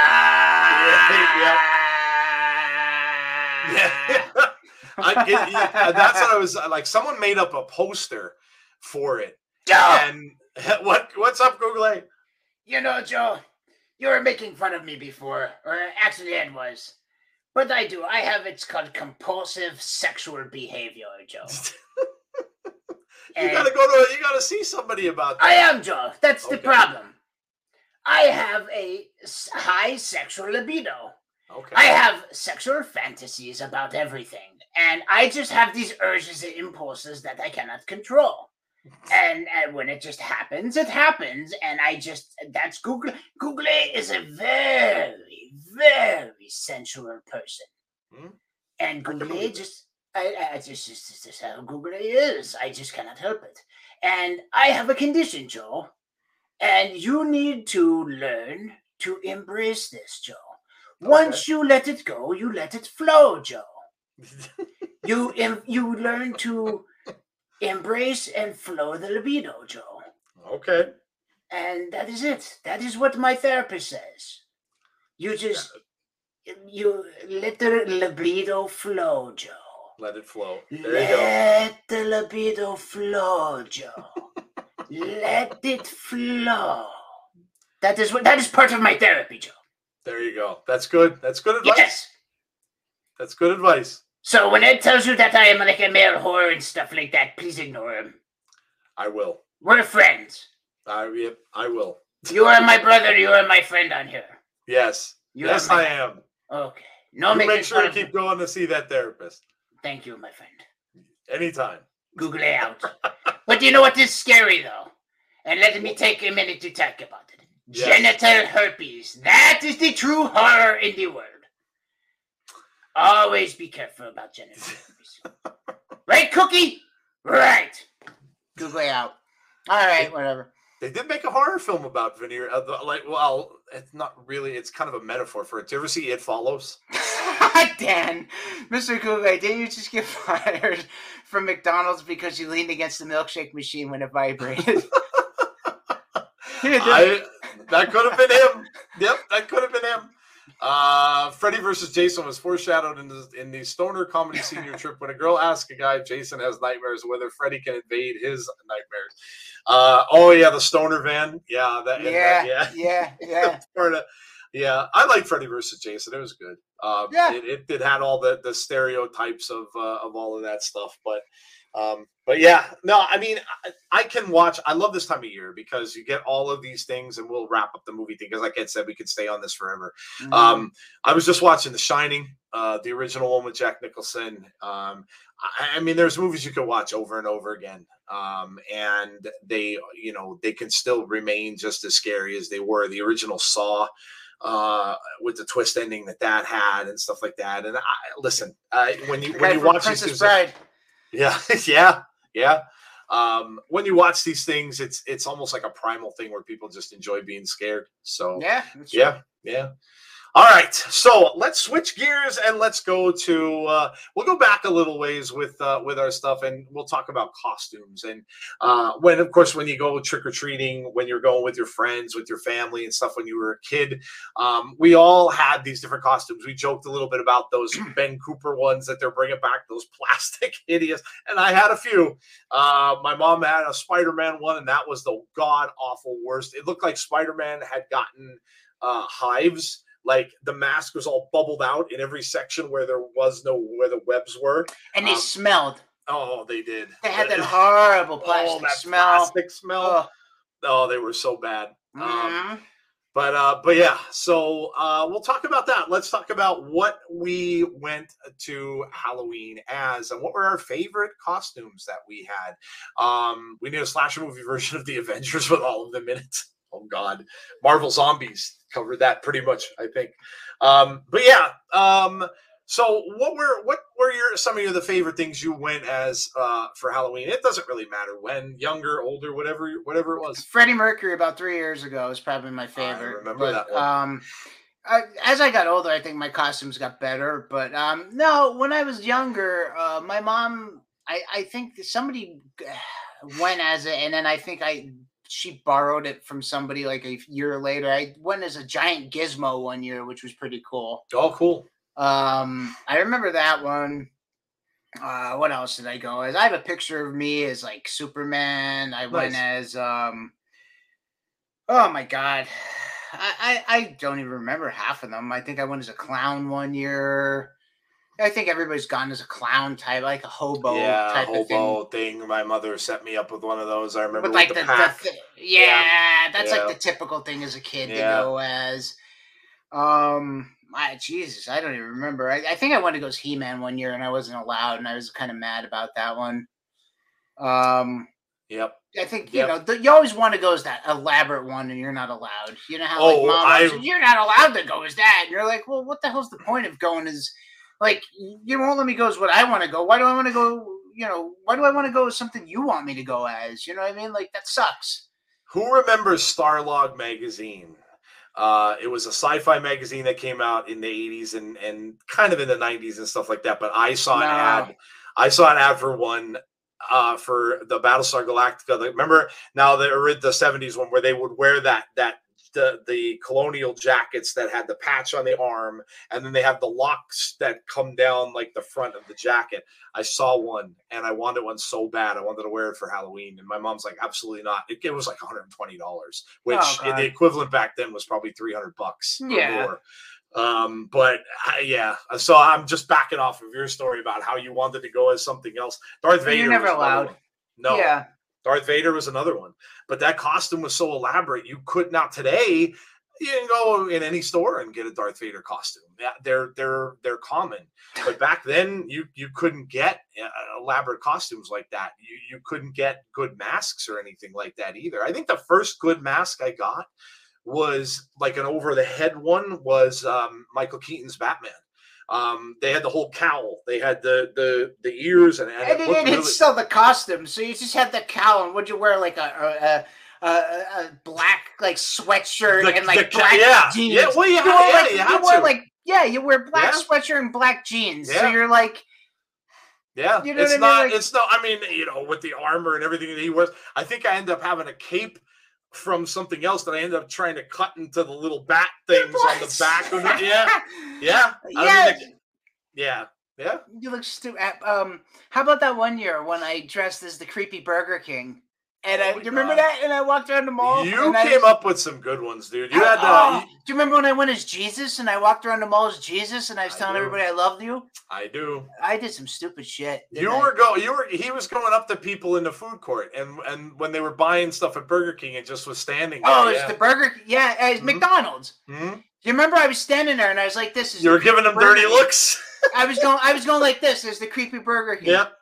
yeah. I, it, yeah, that's what I was like. Someone made up a poster for it. Joe, And what what's up, Google? you know, Joe, you were making fun of me before, or actually Ed was. But I do. I have, it's called compulsive sexual behavior, Joe. You And gotta go to you gotta see somebody about that. I am, Joe. That's the Okay. problem. I have a s- high sexual libido. Okay. I have sexual fantasies about everything. And I just have these urges and impulses that I cannot control. And, and when it just happens, it happens. And I just, that's Google. Google is a very, very sensual person. Hmm? And I can Google believe it. just, I, I just, just, just, just how Google is. I just cannot help it. And I have a condition, Joe. And you need to learn to embrace this, Joe. Once you let it go, you let it flow, Joe. You em- you learn to embrace and flow the libido, Joe. Okay. And that is it. That is what my therapist says. You just you let the libido flow, Joe. Let it flow. There you go. Let the libido flow, Joe. Let it flow. That is what that is part of my therapy, Joe. There you go. That's good. That's good advice. Yes. That's good advice. So when Ed tells you that I am like a male whore and stuff like that, please ignore him. I will. We're friends. I yep, I will. You are my brother. You are my friend on here. Yes. You yes, my... I am. Okay. No, you making make sure to fun keep of... going to see that therapist. Thank you, my friend. Anytime. Google it out. But you know what is scary, though? And let me take a minute to talk about it. Yes. Genital herpes. That is the true horror in the world. Always be careful about genital herpes. Right, Cookie? Right. Google it out. All right, whatever. They did make a horror film about venereal. Uh, like, well, it's not really. It's kind of a metaphor for it. Do you ever see It Follows? Dan, Mister Google, didn't you just get fired from McDonald's because you leaned against the milkshake machine when it vibrated? I, that could have been him. Yep, that could have been him. Uh, Freddy versus Jason was foreshadowed in the, in the Stoner Comedy Senior Trip when a girl asks a guy if Jason has nightmares, whether Freddy can invade his nightmares. Uh, oh yeah, the Stoner van. Yeah, that. Yeah, that, yeah, yeah, yeah. Part of, yeah, I like Freddy versus Jason. It was good. Um, yeah, it, it, it had all the the stereotypes of uh, of all of that stuff, but. Um, but yeah, no, I mean, I, I can watch. I love this time of year because you get all of these things, and we'll wrap up the movie thing because, like I said, we could stay on this forever. Mm-hmm. Um, I was just watching The Shining, uh, the original one with Jack Nicholson. Um, I, I mean, there's movies you can watch over and over again, um, and they, you know, they can still remain just as scary as they were. The original Saw. Uh, with the twist ending that that had and stuff like that. And I, listen, uh, when you when you watch Princess Bride. Like, yeah, yeah, yeah. Um, when you watch these things, it's it's almost like a primal thing where people just enjoy being scared. So yeah, yeah, right. yeah. All right, so let's switch gears and let's go to. Uh, we'll go back a little ways with uh, with our stuff, and we'll talk about costumes. And uh, when, of course, when you go trick or treating, when you're going with your friends, with your family, and stuff. When you were a kid, um, we all had these different costumes. We joked a little bit about those Ben Cooper ones that they're bringing back, those plastic hideous. And I had a few. Uh, my mom had a Spider-Man one, and that was the god awful worst. It looked like Spider-Man had gotten uh, hives. Like the mask was all bubbled out in every section where there was no where the webs were, and they um, smelled. Oh, they did. They had that horrible plastic oh, that smell. Plastic smell. Oh. oh, they were so bad. Mm-hmm. Um, but uh, but yeah, so uh, we'll talk about that. Let's talk about what we went to Halloween as, and what were our favorite costumes that we had. Um, we did a slasher movie version of the Avengers with all of them in it. Oh God, Marvel Zombies covered that pretty much, I think. Um, but yeah, um, so what were what were your some of your the favorite things you went as uh, for Halloween? It doesn't really matter when, younger, older, whatever, whatever it was. Freddie Mercury about three years ago is probably my favorite. I remember but, that one. Um, I, as I got older, I think my costumes got better. But um, no, when I was younger, uh, my mom, I, I think somebody went as it, and then I think I. She borrowed it from somebody like a year later. I went as a giant gizmo one year, which was pretty cool. Oh, cool. Um, I remember that one. Uh, what else did I go as? I have a picture of me as like Superman. I nice. went as, um, oh my God. I, I, I don't even remember half of them. I think I went as a clown one year. I think everybody's gone as a clown type, like a hobo yeah, type hobo of thing. thing. My mother set me up with one of those. I remember with like with the, the, pack. the, the yeah, yeah, that's yeah. like the typical thing as a kid yeah. to go as. Um, I, Jesus, I don't even remember. I, I think I wanted to go as He-Man one year, and I wasn't allowed, and I was kind of mad about that one. Um, yep. I think, yep. you know, the, you always want to go as that elaborate one, and you're not allowed. You know how, oh, like, mom I... says, you're not allowed to go as that. And you're like, well, what the hell's the point of going as, like, you won't let me go as what I want to go. Why do I want to go, you know, why do I want to go as something you want me to go as? You know what I mean? Like, that sucks. Who remembers Starlog magazine? Uh, it was a sci-fi magazine that came out in the eighties and, and kind of in the nineties and stuff like that. But I saw an no. ad. I saw an ad for one uh, for the Battlestar Galactica. Remember now the the seventies one where they would wear that that the the colonial jackets that had the patch on the arm, and then they have the locks that come down like the front of the jacket. I saw one and I wanted one so bad. I wanted to wear it for Halloween, and my mom's like, absolutely not. It, it was like one hundred twenty dollars, which oh, the equivalent back then was probably three hundred bucks. Yeah. Or more. Um, but uh, yeah, so I'm just backing off of your story about how you wanted to go as something else. Darth Vader. You're never was another allowed. one. No. Yeah. Darth Vader was another one. But that costume was so elaborate. You could not today. You can go in any store and get a Darth Vader costume. Yeah, they're they're they're common. But back then, you you couldn't get uh, elaborate costumes like that. You you couldn't get good masks or anything like that either. I think the first good mask I got was like an over the head one was um, Michael Keaton's Batman. Um, they had the whole cowl. They had the the the ears, and, and, And it it, looked it, really, it's still the costume. So you just had the cowl, and would you wear like a a, a, a black like sweatshirt The- and like the- black yeah. jeans? Yeah, well, you you had- wore, yeah, like, you you had wore to. like yeah, you wear black Yeah. sweatshirt and black jeans. So Yeah. you're like, yeah. You know it's what I mean? not. Like- it's not. I mean, you know, with the armor and everything that he wears, I think I end up having a cape from something else that I ended up trying to cut into the little bat things on the back of it. Yeah, yeah, I yeah. mean, like, yeah, yeah. You look stupid. Um, how about that one year when I dressed as the creepy Burger King? And Oh I, my you remember God. that? And I walked around the mall. You and I came was- up with some good ones, dude. You I- had oh, to. do you remember when I went as Jesus and I walked around the mall as Jesus and I was I telling do. everybody I loved you? I do. I did some stupid shit. You didn't I? were go. You were. He was going up to people in the food court, and and when they were buying stuff at Burger King, it just was standing there. Oh, it's yeah. the Burger. Yeah, it's Mhm. McDonald's. Mhm. You remember I was standing there and I was like, "This is." You the were giving them Burger dirty King. looks. I was going. I was going like this. There's the creepy Burger King. Yeah.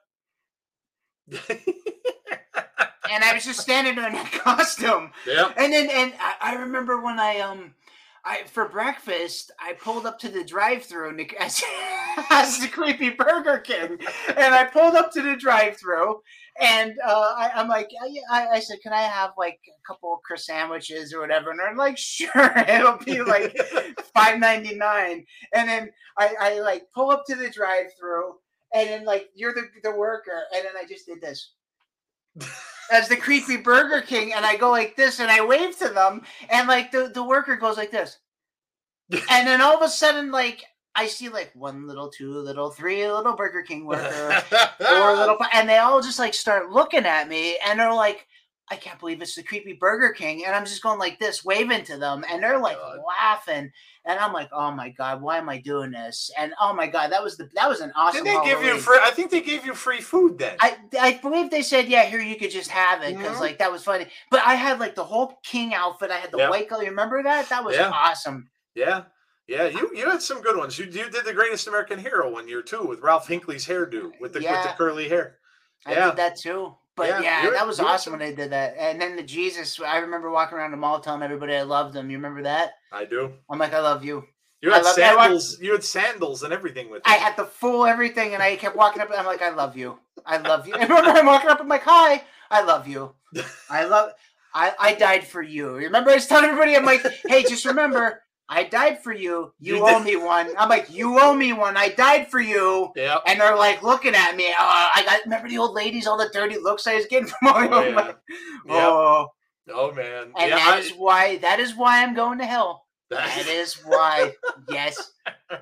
And I was just standing there in that costume. Yeah. And then, and I, I remember when I um, I for breakfast I pulled up to the drive-through and the, as, as the creepy Burger King, and I pulled up to the drive-through, and uh, I, I'm like, I, I said, can I have like a couple of Chris sandwiches or whatever? And they're like, sure, it'll be like five ninety-nine. And then I, I like pull up to the drive-through, and then like you're the the worker, and then I just did this. As the creepy Burger King, and I go like this, and I wave to them, and like the, the worker goes like this, and then all of a sudden, like I see like one little, two little, three little Burger King worker, four little, fi- and they all just like start looking at me, and they're like, I can't believe it's the creepy Burger King, and I'm just going like this, waving to them, and they're like God. laughing, and I'm like, oh my God, why am I doing this? And oh my God, that was the that was an awesome. Did they give you Halloween. free? I think they gave you free food then. I I believe they said, yeah, here you could just have it because Mhm. like that was funny. But I had like the whole king outfit. I had the Yeah. white color. You remember that? That was Yeah. awesome. yeah. Yeah, you you had some good ones. You you did the Greatest American Hero one year too with Ralph Hinckley's hairdo with the with Yeah. the curly hair. I Yeah. did that too. But Yeah, yeah, you're- that was you're awesome some- when they did that. And then the Jesus, I remember walking around the mall telling everybody I loved them. You remember that? I do. I'm like, I love you. You I had love- I walked- sandals. You had sandals and everything with I you. had the full everything, and I kept walking up, and I'm like, I love you. I love you. And remember, I'm walking up, I'm like, hi, I love you. I love. I I died for you. Remember, I was telling everybody, I'm like, hey, just remember, I died for you. You, You owe did. me one. I'm like, you owe me one. I died for you. Yeah. And they're like looking at me. Oh, I got. Remember the old ladies, all the dirty looks I was getting from all Oh, of yeah. them. Yeah. Oh, Oh man. and yeah. that I- is why. That is why I'm going to hell. That is why. Yes.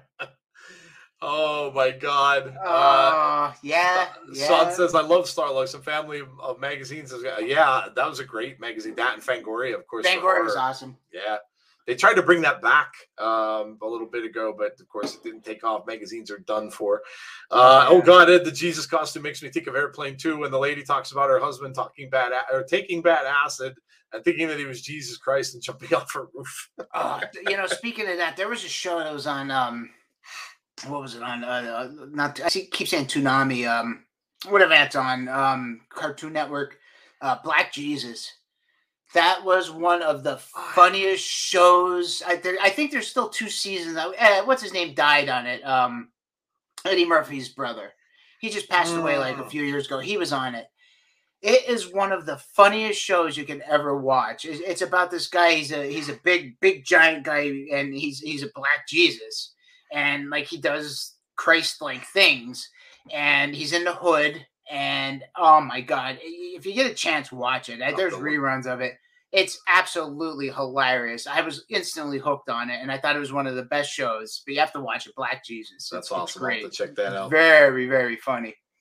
Oh my God. Oh, Uh, yeah. Yeah. Son says, I love Starlux, a family of magazines. Yeah, that was a great magazine. That and Fangoria, of course. for Bangor was horror. awesome. Yeah. They tried to bring that back um, a little bit ago, but of course it didn't take off. Magazines are done for. Uh, Yeah. Oh God, Ed, the Jesus costume makes me think of Airplane two when the lady talks about her husband talking bad a- or taking bad acid and thinking that he was Jesus Christ and jumping off a roof. Oh, you know, speaking of that, there was a show that was on. Um, what was it on? Uh, uh, not I see, keep saying Toonami. Um, whatever that's on. Um, Cartoon Network. Uh, Black Jesus. That was one of the funniest shows. I, there, I think there's still two seasons. Uh, what's his name died on it? Um, Eddie Murphy's brother. He just passed away like a Mm. few years ago. He was on it. It is one of the funniest shows you can ever watch. It's, it's about this guy. He's a he's a big big giant guy, and he's he's a black Jesus, and like he does Christ like things, and he's in the hood. And oh my God, if you get a chance, watch it. There's reruns of it. It's absolutely hilarious. I was instantly hooked on it, and I thought it was one of the best shows. But you have to watch it, Black Jesus. That's It's- it's awesome. I'll have great. to check that out. Very, very funny.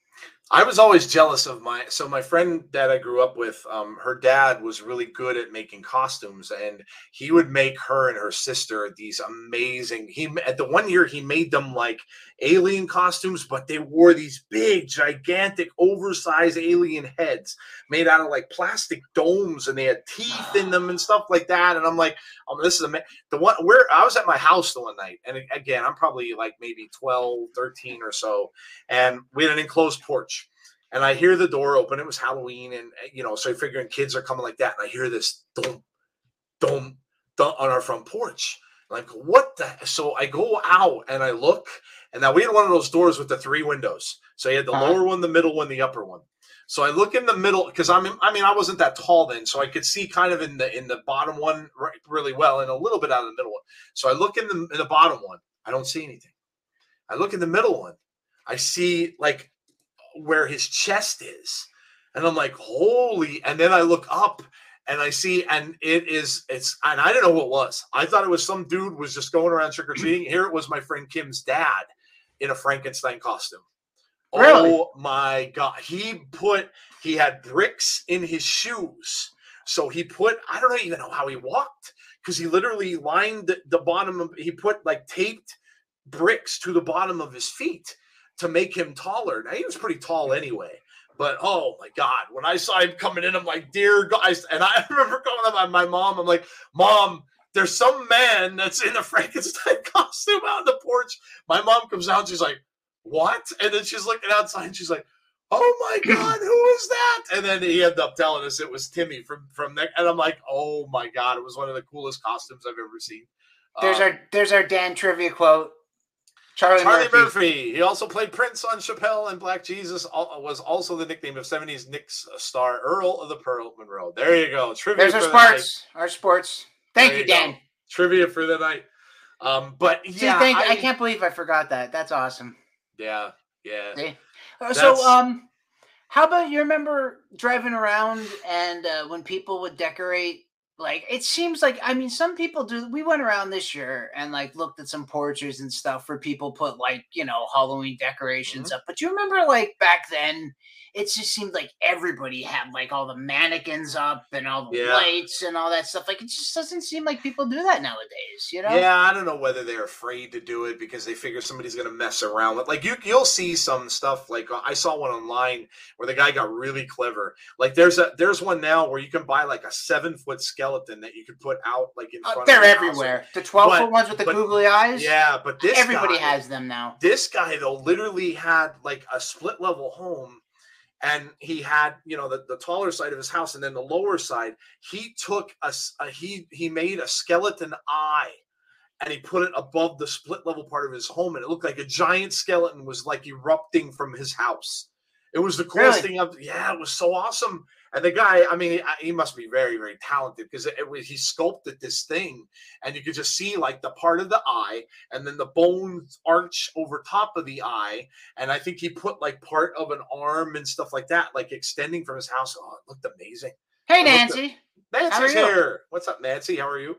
I was always jealous of my so my friend that I grew up with, um, her dad was really good at making costumes, and he would make her and her sister these amazing. He at the one year he made them like alien costumes, but they wore these big, gigantic, oversized alien heads made out of like plastic domes, and they had teeth in them and stuff like that. And I'm like, oh, this is ama-. The one where I was at my house the one night, and again, I'm probably like maybe twelve, thirteen or so, and we had an enclosed porch. And I hear the door open. It was Halloween, and you know, so I figuring kids are coming like that. And I hear this dum, dum, dum on our front porch. Like, what the? So I go out and I look, and now we had one of those doors with the three windows. So you had the uh-huh. lower one, the middle one, the upper one. So I look in the middle because I'm, I mean, I wasn't that tall then, so I could see kind of in the in the bottom one really well, and a little bit out of the middle one. So I look in the in the bottom one. I don't see anything. I look in the middle one. I see like where his chest is, and I'm like, holy. And then I look up and I see, and it is it's and I didn't know who it was. I thought it was some dude was just going around trick-or-treating. Here it was my friend Kim's dad in a Frankenstein costume. Really? Oh my god. He put he had bricks in his shoes. So he put I don't even know how he walked, because he literally lined the, the bottom of he put like taped bricks to the bottom of his feet to make him taller. Now he was pretty tall anyway, but oh my god, when I saw him coming in, I'm like, dear guys. And I remember going up on my mom. I'm like, Mom, there's some man that's in a Frankenstein costume out on the porch. My mom comes out, she's like, what? And then she's looking outside, and she's like, oh my god, who is that? And then he ended up telling us it was Timmy from from there. And I'm like, oh my god, it was one of the coolest costumes I've ever seen. There's um, our there's our Dan trivia quote. Charlie, Charlie Murphy. Murphy. He also played Prince on Chappelle and Black Jesus. Was also the nickname of seventies Knicks star Earl of the Pearl Monroe. There you go. Trivia. There's our for sports. The our sports. Thank there you, you Dan. Go. Trivia for the night. Um, but See, yeah, thank, I, I can't believe I forgot that. That's awesome. Yeah, yeah. See? So, um, how about you remember driving around and uh, when people would decorate? Like, it seems like, I mean, some people do. We went around this year and like looked at some porches and stuff where people put like, you know, Halloween decorations mm-hmm. up. But you remember like back then, it just seemed like everybody had like all the mannequins up and all the yeah. lights and all that stuff. Like, it just doesn't seem like people do that nowadays, you know? Yeah, I don't know whether they're afraid to do it because they figure somebody's going to mess around with. Like, you, you'll see some stuff. Like, I saw one online where the guy got really clever. Like, there's a there's one now where you can buy like a seven foot skeleton that you could put out like in front. Uh, they're of everywhere. The twelve foot ones with the but, googly eyes. Yeah, but this everybody guy, has them now. This guy though literally had like a split level home. And he had, you know, the, the taller side of his house, and then the lower side. He took a, a he he made a skeleton eye, and he put it above the split level part of his home, and it looked like a giant skeleton was like erupting from his house. It was the coolest really? thing. Of, yeah, it was so awesome. And the guy, I mean, he must be very, very talented because it, it was, he sculpted this thing, and you could just see like the part of the eye, and then the bone arch over top of the eye. And I think he put like part of an arm and stuff like that, like extending from his house. Oh, it looked amazing. Hey, Nancy. Nancy's here. What's up, Nancy? How are you?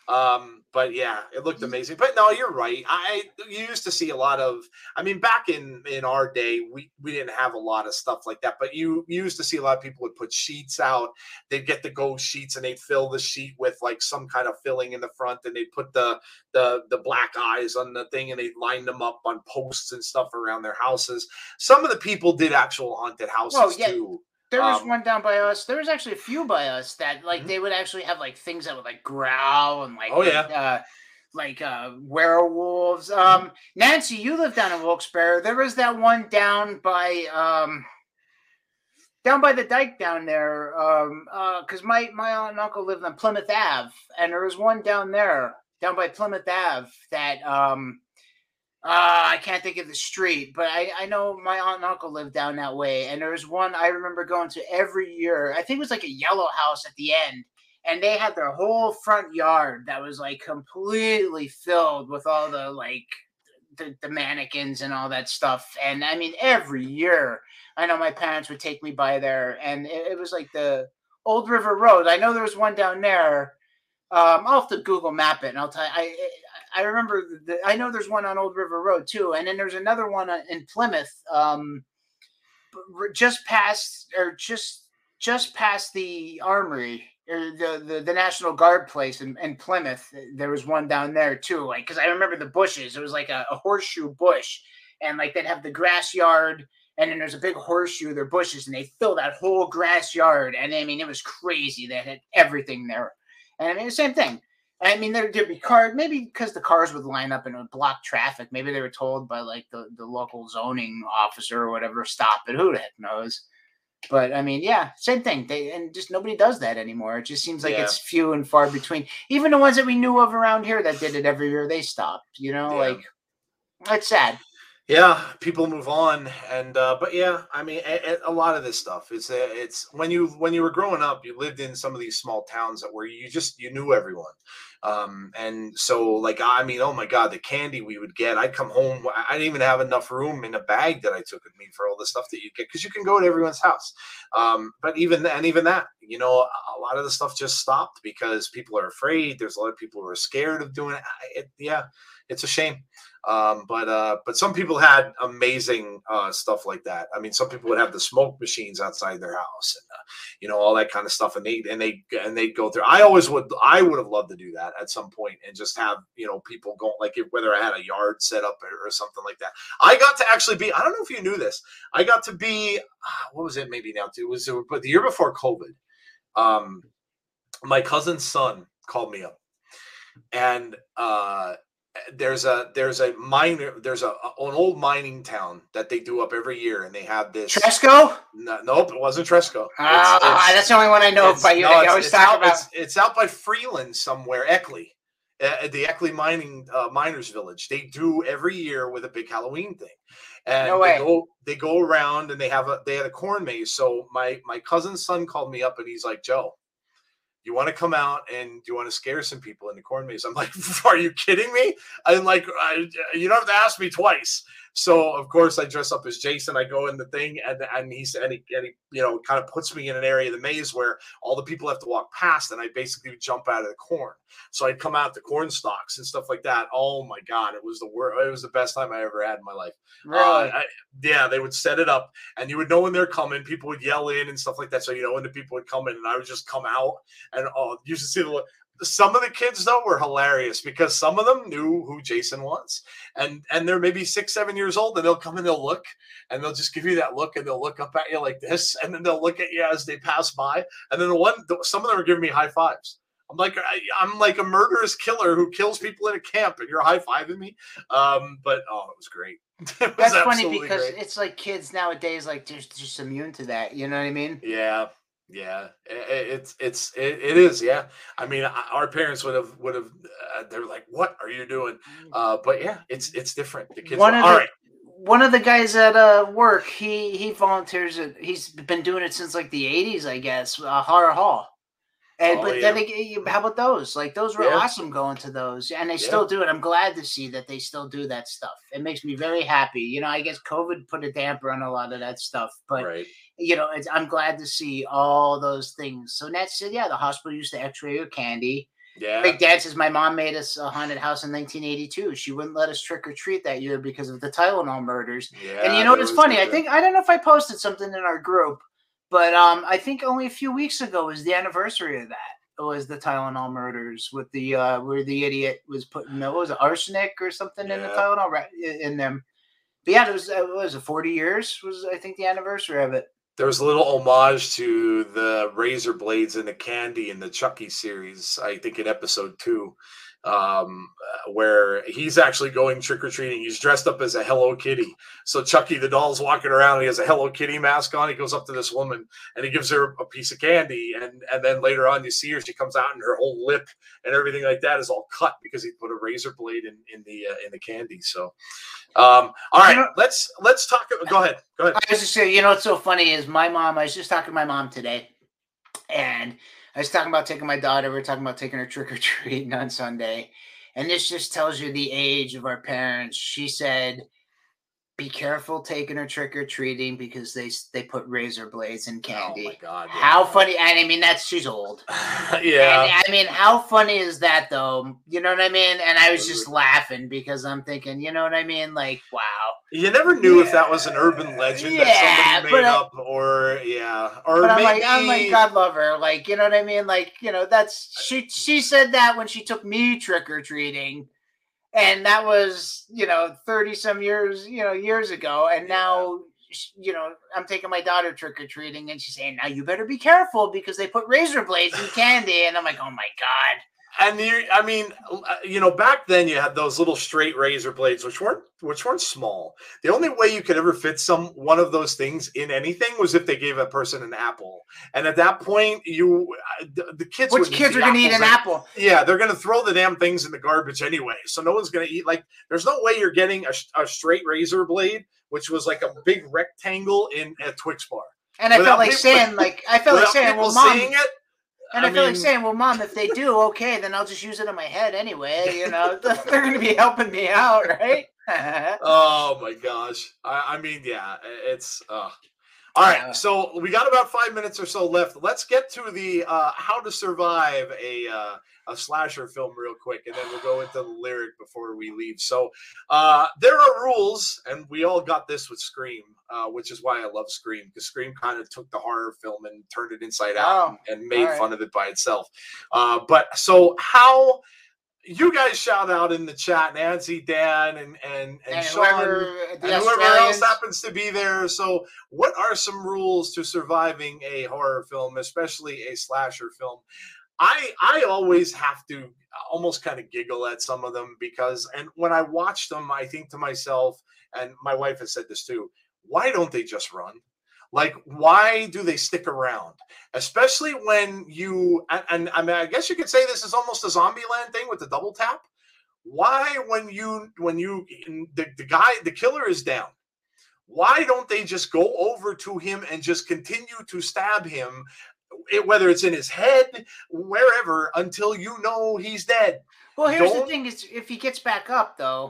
Um, but yeah, it looked amazing. But no, you're right. I you used to see a lot of. I mean, back in in our day, we we didn't have a lot of stuff like that. But you, you used to see a lot of people would put sheets out. They'd get the ghost sheets and they'd fill the sheet with like some kind of filling in the front, and they'd put the the the black eyes on the thing, and they'd line them up on posts and stuff around their houses. Some of the people did actual haunted houses well, yeah. too. There was um, one down by us. There was actually a few by us that, like, mm-hmm. they would actually have, like, things that would, like, growl and, like, oh, yeah. uh, like, uh, werewolves. Um, mm-hmm. Nancy, you live down in Wilkes-Barre. There was that one down by, um, down by the dike down there. Um, uh, because my, my aunt and uncle lived on Plymouth Ave, and there was one down there, down by Plymouth Ave that, um, Uh, I can't think of the street, but I, I know my aunt and uncle lived down that way. And there was one I remember going to every year. I think it was like a yellow house at the end. And they had their whole front yard that was like completely filled with all the like the, the mannequins and all that stuff. And I mean, every year I know my parents would take me by there. And it, it was like the Old River Road. I know there was one down there. Um, I'll have to Google map it and I'll tell you. I, I remember, the, I know there's one on Old River Road too. And then there's another one in Plymouth. Um, r- just past or just just past the armory or the the, the National Guard place in, in Plymouth. There was one down there too. Like, because I remember the bushes. It was like a, a horseshoe bush, and like they'd have the grass yard, and then there's a big horseshoe. Their bushes, and they fill that whole grass yard. And I mean, it was crazy. They had everything there. And I mean, the same thing. I mean, there, there'd be cars, maybe because the cars would line up and it would block traffic. Maybe they were told by like the, the local zoning officer or whatever, stop it. Who the heck knows? But I mean, yeah, same thing. They and just nobody does that anymore. It just seems like Yeah. it's few and far between. Even the ones that we knew of around here that did it every year, they stopped. You know, Yeah. like it's sad. Yeah, people move on, and uh, but yeah, I mean, a, a- a lot of this stuff is uh, it's when you when you were growing up, you lived in some of these small towns that where you just you knew everyone, um, and so like I mean, oh my God, the candy we would get, I'd come home, I I didn't even have enough room in a bag that I took with me for all the stuff that you get because you can go to everyone's house, um, but even and even that, you know, a lot of the stuff just stopped because people are afraid. There's a lot of people who are scared of doing it. I- it yeah, it's a shame. Um, but uh, but some people had amazing uh, stuff like that. I mean, some people would have the smoke machines outside their house, and uh, you know all that kind of stuff. And they and they and they go through. I always would. I would have loved to do that at some point and just have you know people go like if, whether I had a yard set up or, or something like that. I got to actually be. I don't know if you knew this. I got to be. ah, What was it? Maybe now too. It was but the year before COVID. Um, my cousin's son called me up, and uh there's a there's a miner there's a an old mining town that they do up every year, and they have this. Tresco? No, nope, it wasn't Tresco. Ah, It's- it's- that's the only one I know it's- by you. no, that you it's, always it's talk out, about. it's, it's out by Freeland somewhere, Eckley, uh, the Eckley mining uh, miners village. They do every year with a big Halloween thing, and No they way. go they go around and they have a they had a corn maze. So my my cousin's son called me up and he's like, Joe, you want to come out and you want to scare some people in the corn maze? I'm like, are you kidding me? I'm like, I, you don't have to ask me twice. So of course I dress up as Jason. I go in the thing, and and he's and he, and he you know kind of puts me in an area of the maze where all the people have to walk past, and I basically jump out of the corn. So I'd come out the corn stalks and stuff like that. Oh my God, it was the worst. It was the best time I ever had in my life. Really? Uh, I, yeah, they would set it up, and you would know when they're coming. People would yell in and stuff like that, so you know when the people would come in, and I would just come out, and oh, you should see the. Some of the kids though were hilarious because some of them knew who Jason was, and and they're maybe six, seven years old, and they'll come and they'll look, and they'll just give you that look, and they'll look up at you like this, and then they'll look at you as they pass by, and then the one, some of them are giving me high fives. I'm like, I, I'm like a murderous killer who kills people in a camp, and you're high fiving me. Um, but oh, it was great. It was That's funny absolutely because great. it's like kids nowadays, like they're just immune to that. You know what I mean? Yeah, yeah, I- I- it's it's it, it is. Yeah, I mean, I- our parents would have would have. Uh, they're like, "What are you doing?" Uh, but yeah, it's it's different. The kids. One Are, of all the right. one of the guys at uh work, he he volunteers. At, he's been doing it since like the eighties, I guess. Uh, Horror Hall. And Oh, but yeah. then again, how about those? Like those were Yeah. awesome going to those, and they Yeah. still do it. I'm glad to see that they still do that stuff. It makes me very happy. You know, I guess COVID put a damper on a lot of that stuff, but Right. you know, it's, I'm glad to see all those things. So that's it. Yeah, the hospital used to X-ray your candy. Yeah. Big Dad says my mom made us a haunted house in nineteen eighty-two. She wouldn't let us trick or treat that year because of the Tylenol murders. Yeah. And you know there what's was funny? the- I think I don't know if I posted something in our group, but um, I think only a few weeks ago was the anniversary of that. It was the Tylenol murders with the uh, where the idiot was putting what was it, arsenic or something in the Yeah. Tylenol right in them. But yeah, it was it was it forty years was I think the anniversary of it. There was a little homage to the razor blades and the candy in the Chucky series, I think in episode two, um, uh, where he's actually going trick or treating. He's dressed up as a Hello Kitty. So Chucky the doll's walking around. He has a Hello Kitty mask on. He goes up to this woman and he gives her a piece of candy. And and then later on, you see her. She comes out and her whole lip and everything like that is all cut because he put a razor blade in in the uh, in the candy. So, um, all right, You know- let's let's talk. Go ahead. Go ahead. I was just saying, you know what's so funny is my mom. I was just talking to my mom today, and I was talking about taking my daughter. We were talking about taking her trick or treating on Sunday, and this just tells you the age of our parents. She said be careful taking her trick or treating because they they put razor blades in candy. Oh my god! Yeah. How funny! And I mean, that's she's old. Yeah. And, I mean, how funny is that though? You know what I mean? And I was just laughing because I'm thinking, you know what I mean? Like, wow. You never knew yeah. if that was an urban legend yeah, that somebody made I, up, or yeah, or but maybe. I'm like, I'm like, God love her. Like, you know what I mean? Like, you know, that's she. She said that when she took me trick or treating. And that was, you know, thirty some years, you know, years ago. And now, you know, I'm taking my daughter trick or treating and she's saying, now you better be careful because they put razor blades in candy. And I'm like, oh my God. And you, I mean, you know, back then you had those little straight razor blades, which weren't, which weren't small. The only way you could ever fit some one of those things in anything was if they gave a person an apple. And at that point, you, the, the kids, which kids are going to eat an apple? Yeah, they're going to throw the damn things in the garbage anyway. So no one's going to eat. Like, there's no way you're getting a, a straight razor blade, which was like a big rectangle in a Twix bar. And I felt like people, saying, like, I felt like saying, well, mom. It, And I, I feel mean, like saying, well, Mom, if they do, okay, then I'll just use it on my head anyway. You know, they're going to be helping me out, right? Oh, my gosh. I, I mean, yeah, it's... Uh... All right, yeah. So we got about five minutes or so left. Let's get to the uh, how to survive a uh, a slasher film real quick, and then we'll go into the lyric before we leave. So uh, there are rules, and we all got this with Scream, uh, which is why I love Scream, because Scream kind of took the horror film and turned it inside out oh, and made right. fun of it by itself. Uh, but so how... You guys shout out in the chat, Nancy, Dan, and and, and, and Sean, whoever, and whoever else happens to be there. So what are some rules to surviving a horror film, especially a slasher film? I I always have to almost kind of giggle at some of them because, and when I watch them, I think to myself, and my wife has said this too, why don't they just run? Like, why do they stick around? Especially when you, and, and I mean, I guess you could say this is almost a Zombieland thing with the double tap. Why, when you, when you, the, the guy, the killer is down, why don't they just go over to him and just continue to stab him, it, whether it's in his head, wherever, until you know he's dead? Well, here's don't, the thing is, if he gets back up, though.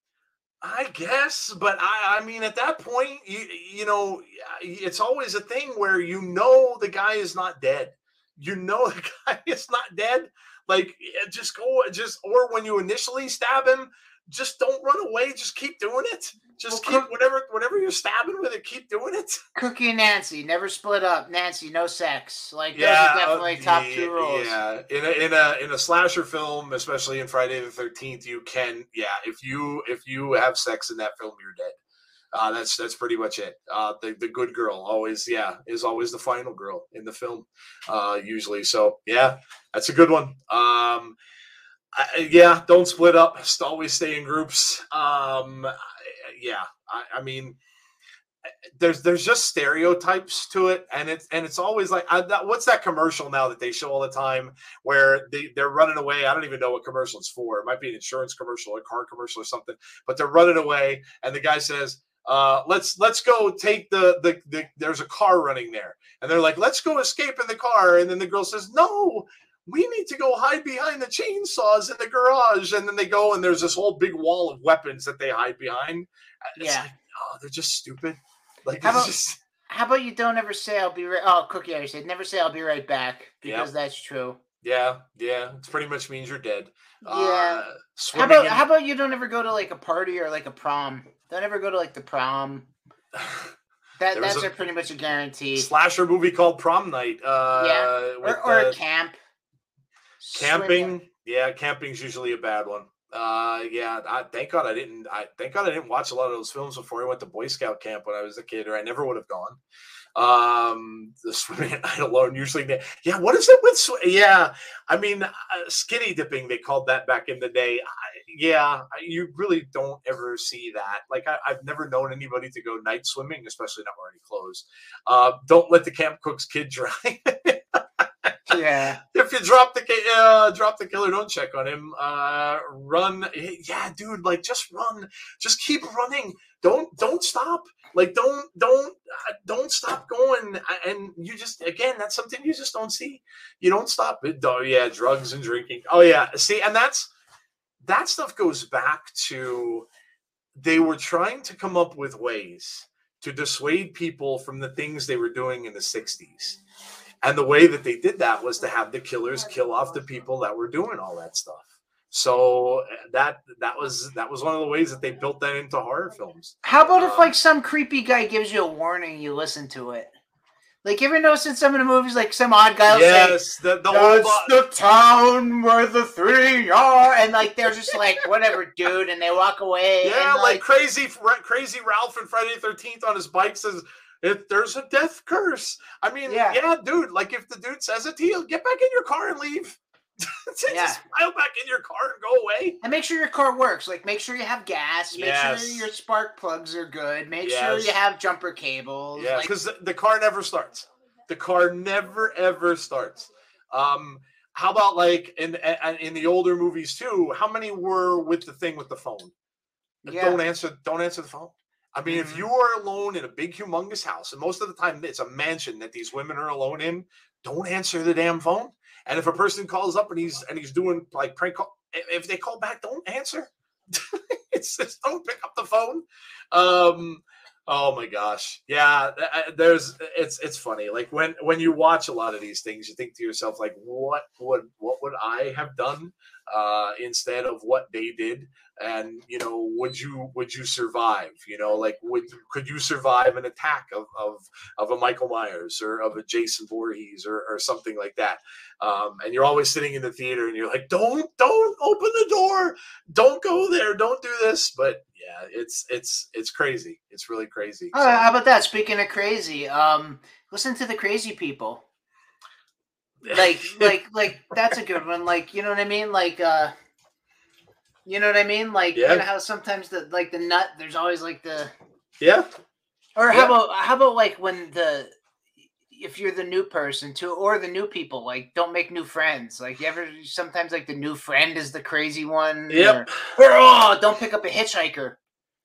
I guess, but I, I mean, at that point, you, you know, it's always a thing where you know the guy is not dead. You know the guy is not dead. Like, just go, just, or when you initially stab him, just don't run away. Just keep doing it. Just well, keep whatever whatever you're stabbing with it. Keep doing it. Cookie and Nancy never split up. Nancy, no sex. Like yeah, those are definitely uh, top yeah, two rules. Yeah, in a in a in a slasher film, especially in Friday the thirteenth, you can yeah. If you if you have sex in that film, you're dead. Uh, that's that's pretty much it. Uh, the the good girl always yeah is always the final girl in the film, uh, usually. So yeah, that's a good one. Um, I, yeah, don't split up. Always stay in groups. Um, yeah, I, I mean, there's there's just stereotypes to it, and it's and it's always like, I, that, what's that commercial now that they show all the time where they they're running away? I don't even know what commercial it's for. It might be an insurance commercial or a car commercial or something, but they're running away, and the guy says, Uh, let's let's go take the, the the there's a car running there, and they're like, let's go escape in the car, and then the girl says, no, we need to go hide behind the chainsaws in the garage, and then they go, and there's this whole big wall of weapons that they hide behind. It's yeah, like, oh, they're just stupid. Like, how about, just... how about you don't ever say I'll be right? Oh, Cookie, I said never say I'll be right back because yep. that's true. Yeah, yeah, it pretty much means you're dead. Yeah. Uh, how about in... how about you don't ever go to like a party or like a prom? Don't ever go to like the prom. That that's a, a pretty much a guarantee. Slasher movie called Prom Night. Uh, yeah, or, or uh, a camp. Camping, Swim. yeah, camping's usually a bad one. Uh, yeah, I, thank God I didn't. I thank God I didn't watch a lot of those films before I went to Boy Scout camp when I was a kid, or I never would have gone. Um, the swimming at night alone usually. Yeah, what is it with? Sw- yeah, I mean, uh, skinny dipping they called that back in the day. I, yeah, you really don't ever see that. Like I, I've never known anybody to go night swimming, especially not wearing clothes. Uh, don't let the camp cook's kid drown. Yeah. If you drop the uh, drop the killer, don't check on him. Uh, run. Yeah, dude, like just run. Just keep running. Don't don't stop. Like don't don't uh, don't stop going. And you just again, that's something you just don't see. You don't stop. Oh yeah, drugs and drinking. Oh yeah. See, and that's that stuff goes back to they were trying to come up with ways to dissuade people from the things they were doing in the sixties. And the way that they did that was to have the killers kill off the people that were doing all that stuff. So that that was that was one of the ways that they built that into horror films. How about um, if like some creepy guy gives you a warning, you listen to it? Like, you ever notice in some of the movies, like some odd guy will yes, say, the, the whole "That's the town where the three are," and like they're just like, "Whatever, dude," and they walk away. yeah, and, like, like crazy, crazy Ralph and Friday the thirteenth on his bike says, "If there's a death curse," I mean, yeah. Yeah. yeah, dude. Like, if the dude says it to you, get back in your car and leave. Just Yeah. pile back in your car and go away. And make sure your car works. Like, make sure you have gas. Make Yes. sure your spark plugs are good. Make Yes. sure you have jumper cables. Yeah, Like, because the, the car never starts. The car never ever starts. Um, how about like in in the older movies too? How many were with the thing with the phone? yeah. Don't answer. Don't answer the phone. I mean, if Mhm. you are alone in a big, humongous house, and most of the time it's a mansion that these women are alone in, don't answer the damn phone. And if a person calls up and he's and he's doing like prank call, if they call back, don't answer. It's just don't pick up the phone. Um, oh my gosh, yeah. There's it's it's funny. Like when when you watch a lot of these things, you think to yourself like, what would what would I have done uh, instead of what they did? And you know, would you would you survive? You know, like would could you survive an attack of of, of a Michael Myers or of a Jason Voorhees or, or something like that? Um, and you're always sitting in the theater and you're like, don't don't open the door, don't go there, don't do this. But yeah, it's it's it's crazy. It's really crazy. Oh, how about that? Speaking of crazy, um, listen to the crazy people. Like, like, like that's a good one. Like, you know what I mean? Like, uh, you know what I mean? Like, Yeah. you know how sometimes the like the nut, there's always like the, yeah, or how Yeah. about how about like when the, if you're the new person too, or the new people, like don't make new friends. Like, you ever sometimes like the new friend is the crazy one. Yep. Or, or oh, don't pick up a hitchhiker.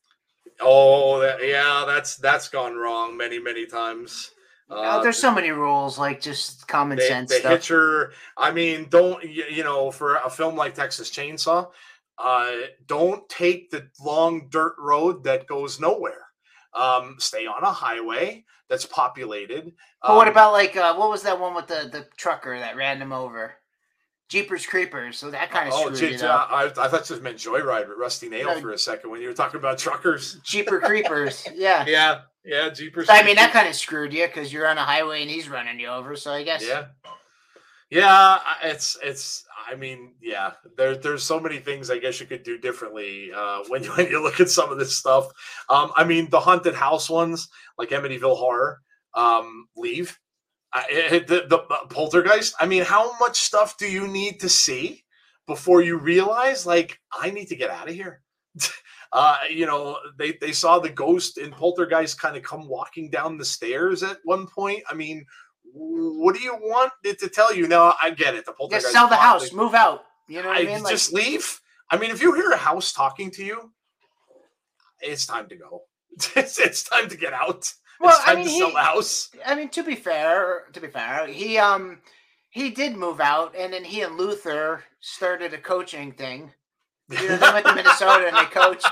Oh, that, yeah, that's that's gone wrong many many times. Oh, there's so many rules, like just common the, sense the stuff. hitcher. I mean, don't you, you know, for a film like Texas Chainsaw, uh, don't take the long dirt road that goes nowhere. Um, stay on a highway that's populated. But what Um, about like uh, what was that one with the the trucker that ran him over? Jeepers Creepers. So that kind of Oh, screwed gee, it up. I, I thought you meant Joyride with Rusty Nail No. for a second when you were talking about truckers. Jeeper Creepers. Yeah. Yeah, yeah, Jeepers. I mean, that kind of screwed you because you're on a highway and he's running you over. So I guess. Yeah, yeah. I- It's it's. I mean, yeah. There there's so many things I guess you could do differently uh, when you when you look at some of this stuff. Um, I mean, the haunted house ones like Amityville Horror, um, leave. I, it, the, the Poltergeist. I mean, how much stuff do you need to see before you realize, like, I need to get out of here? uh, you know, they they saw the ghost in Poltergeist kind of come walking down the stairs at one point. I mean, what do you want it to tell you? Now, I get it. The Poltergeist. Just sell the plot, house, like, move out. You know what I, I mean? Like, just leave. I mean, if you hear a house talking to you, it's time to go. it's, it's time to get out. Well, it's time I mean, to sell he- the house. I mean, to be fair, to be fair, he um he did move out, and then he and Luther started a coaching thing. You know, they went to Minnesota and they coached.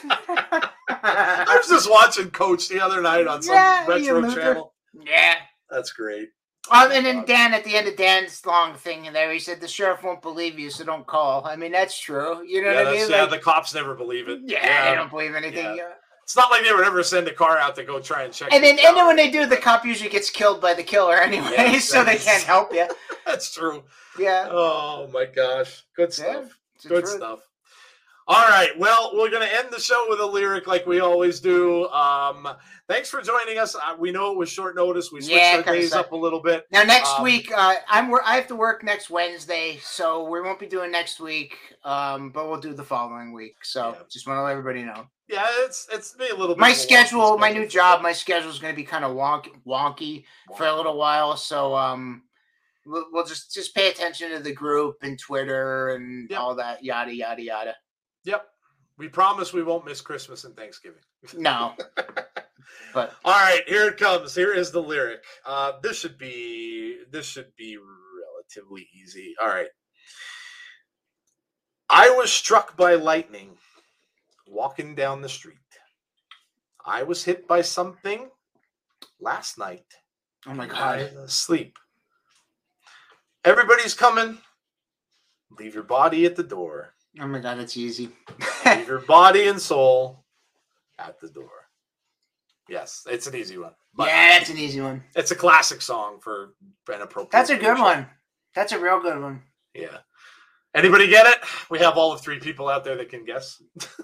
I was just watching Coach the other night on some Yeah, retro you Luther. channel. Yeah. That's great. Um, and then Dan, at the end of Dan's long thing in there, he said, the sheriff won't believe you, so don't call. I mean, that's true. You know Yeah, what I that's, mean? yeah, Like, the cops never believe it. yeah, they don't believe anything. Yeah. Yeah. It's not like they would ever send a car out to go try and check. And then, things and then out. when they do, the cop usually gets killed by the killer anyway, Yeah, so they that is- can't help you. That's true. Yeah. Oh my gosh. Good stuff. Yeah, it's the Good truth. stuff. All right. Well, we're going to end the show with a lyric like we always do. Um, thanks for joining us. Uh, we know it was short notice. We switched Yeah, our kinda days sucked. up a little bit. Now next Um, week, uh, I'm wor- I have to work next Wednesday, so we won't be doing next week. Um, but we'll do the following week. So Yeah. just want to let everybody know. Yeah, it's it's be a little bit My of a wonky schedule, my new schedule. job, my schedule is going to be kind of wonky, wonky for a little while. So um, we'll, we'll just just pay attention to the group and Twitter and Yep. all that yada yada yada. Yep. We promise we won't miss Christmas and Thanksgiving. No, but All right, here it comes. Here is the lyric. Uh, this should be this should be relatively easy. All right. I was struck by lightning walking down the street. I was hit by something last night. Oh my I god. was asleep. Everybody's coming. Leave your body at the door. Oh my god, that's easy. Leave your body and soul at the door. Yes, it's an easy one. But Yeah, that's an easy one. it's a classic song for an appropriate. That's a good occasion. one. That's a real good one. Yeah. Anybody get it? We have all of three people out there that can guess.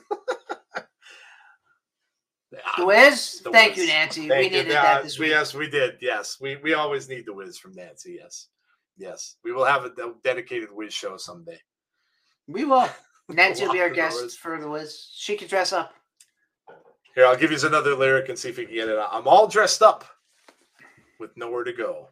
The Wiz? The Thank Wiz. you, Nancy. Thank we you. needed Yeah, that this we- week. Yes, we did. Yes, we we always need the Wiz from Nancy. Yes, yes, we will have a, a dedicated Wiz show someday. We will. Nancy will be our Walk with the guest Wiz. for the Wiz. She can dress up. Here, I'll give you another lyric and see if you can get it. I'm all dressed up with nowhere to go.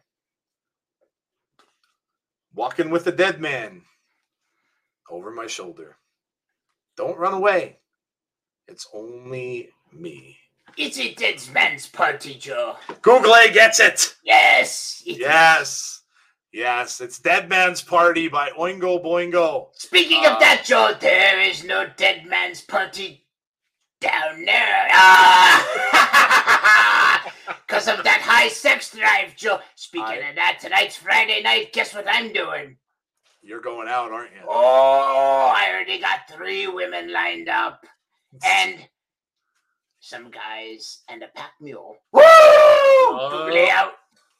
Walking with a dead man over my shoulder. Don't run away. It's only me. It's a dead man's party, Joe. Google gets it. Yes. it is. Yes. Yes. It's Dead Man's Party by Oingo Boingo. Speaking Uh, of that, Joe, there is no dead man's party down there. Ah! Because of that high sex drive, Joe. Speaking I- of that, tonight's Friday night. Guess what I'm doing? You're going out, aren't you? Oh, I already got three women lined up. And some guys and a pack mule. Woo! Google it out.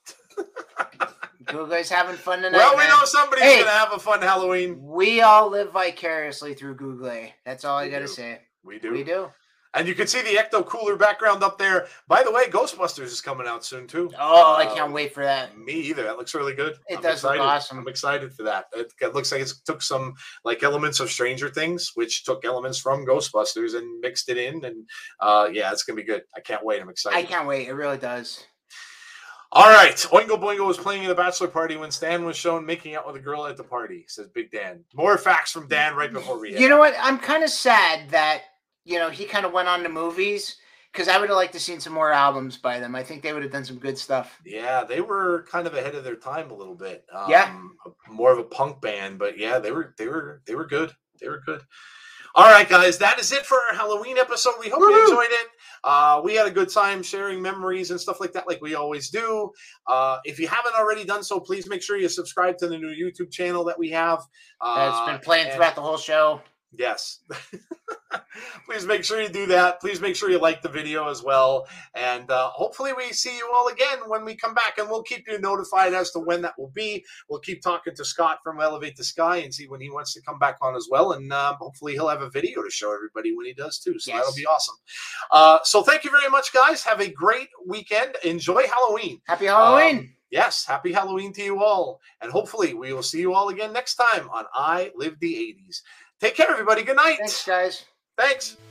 You guys having fun tonight? Well, we man? know somebody's Hey. going to have a fun Halloween. We all live vicariously through Google. That's all I We gotta do. say. We do. We do. And you can see the Ecto Cooler background up there. By the way, Ghostbusters is coming out soon, too. Oh, I Uh, can't wait for that. Me either. That looks really good. It I'm does look excited. awesome. I'm excited for that. It, it looks like it took some like elements of Stranger Things, which took elements from Ghostbusters and mixed it in. And uh, yeah, it's gonna be good. I can't wait. I'm excited. I can't wait. It really does. All right. Oingo Boingo was playing at a bachelor party when Stan was shown making out with a girl at the party, says Big Dan. More facts from Dan right before we You know what? I'm kind of sad that, you know, he kind of went on to movies because I would have liked to seen some more albums by them. I think they would have done some good stuff. Yeah, they were kind of ahead of their time a little bit. Um, Yeah. More of a punk band, but yeah, they were they were they were good. They were good. All right, guys, that is it for our Halloween episode. We hope you Woo-hoo! enjoyed it. Uh, we had a good time sharing memories and stuff like that, like we always do. Uh, if you haven't already done so, please make sure you subscribe to the new YouTube channel that we have. Uh, That's been playing and- throughout the whole show. Yes. Please make sure you do that. Please make sure you like the video as well. And uh, hopefully we see you all again when we come back, and we'll keep you notified as to when that will be. We'll keep talking to Scott from Elevate the Sky and see when he wants to come back on as well. And um, hopefully he'll have a video to show everybody when he does too. So Yes. that'll be awesome. Uh, so thank you very much, guys. Have a great weekend. Enjoy Halloween. Happy Halloween. Um, yes, happy Halloween to you all. And hopefully we will see you all again next time on I Live the eighties. Take care, everybody. Good night. Thanks, guys. Thanks.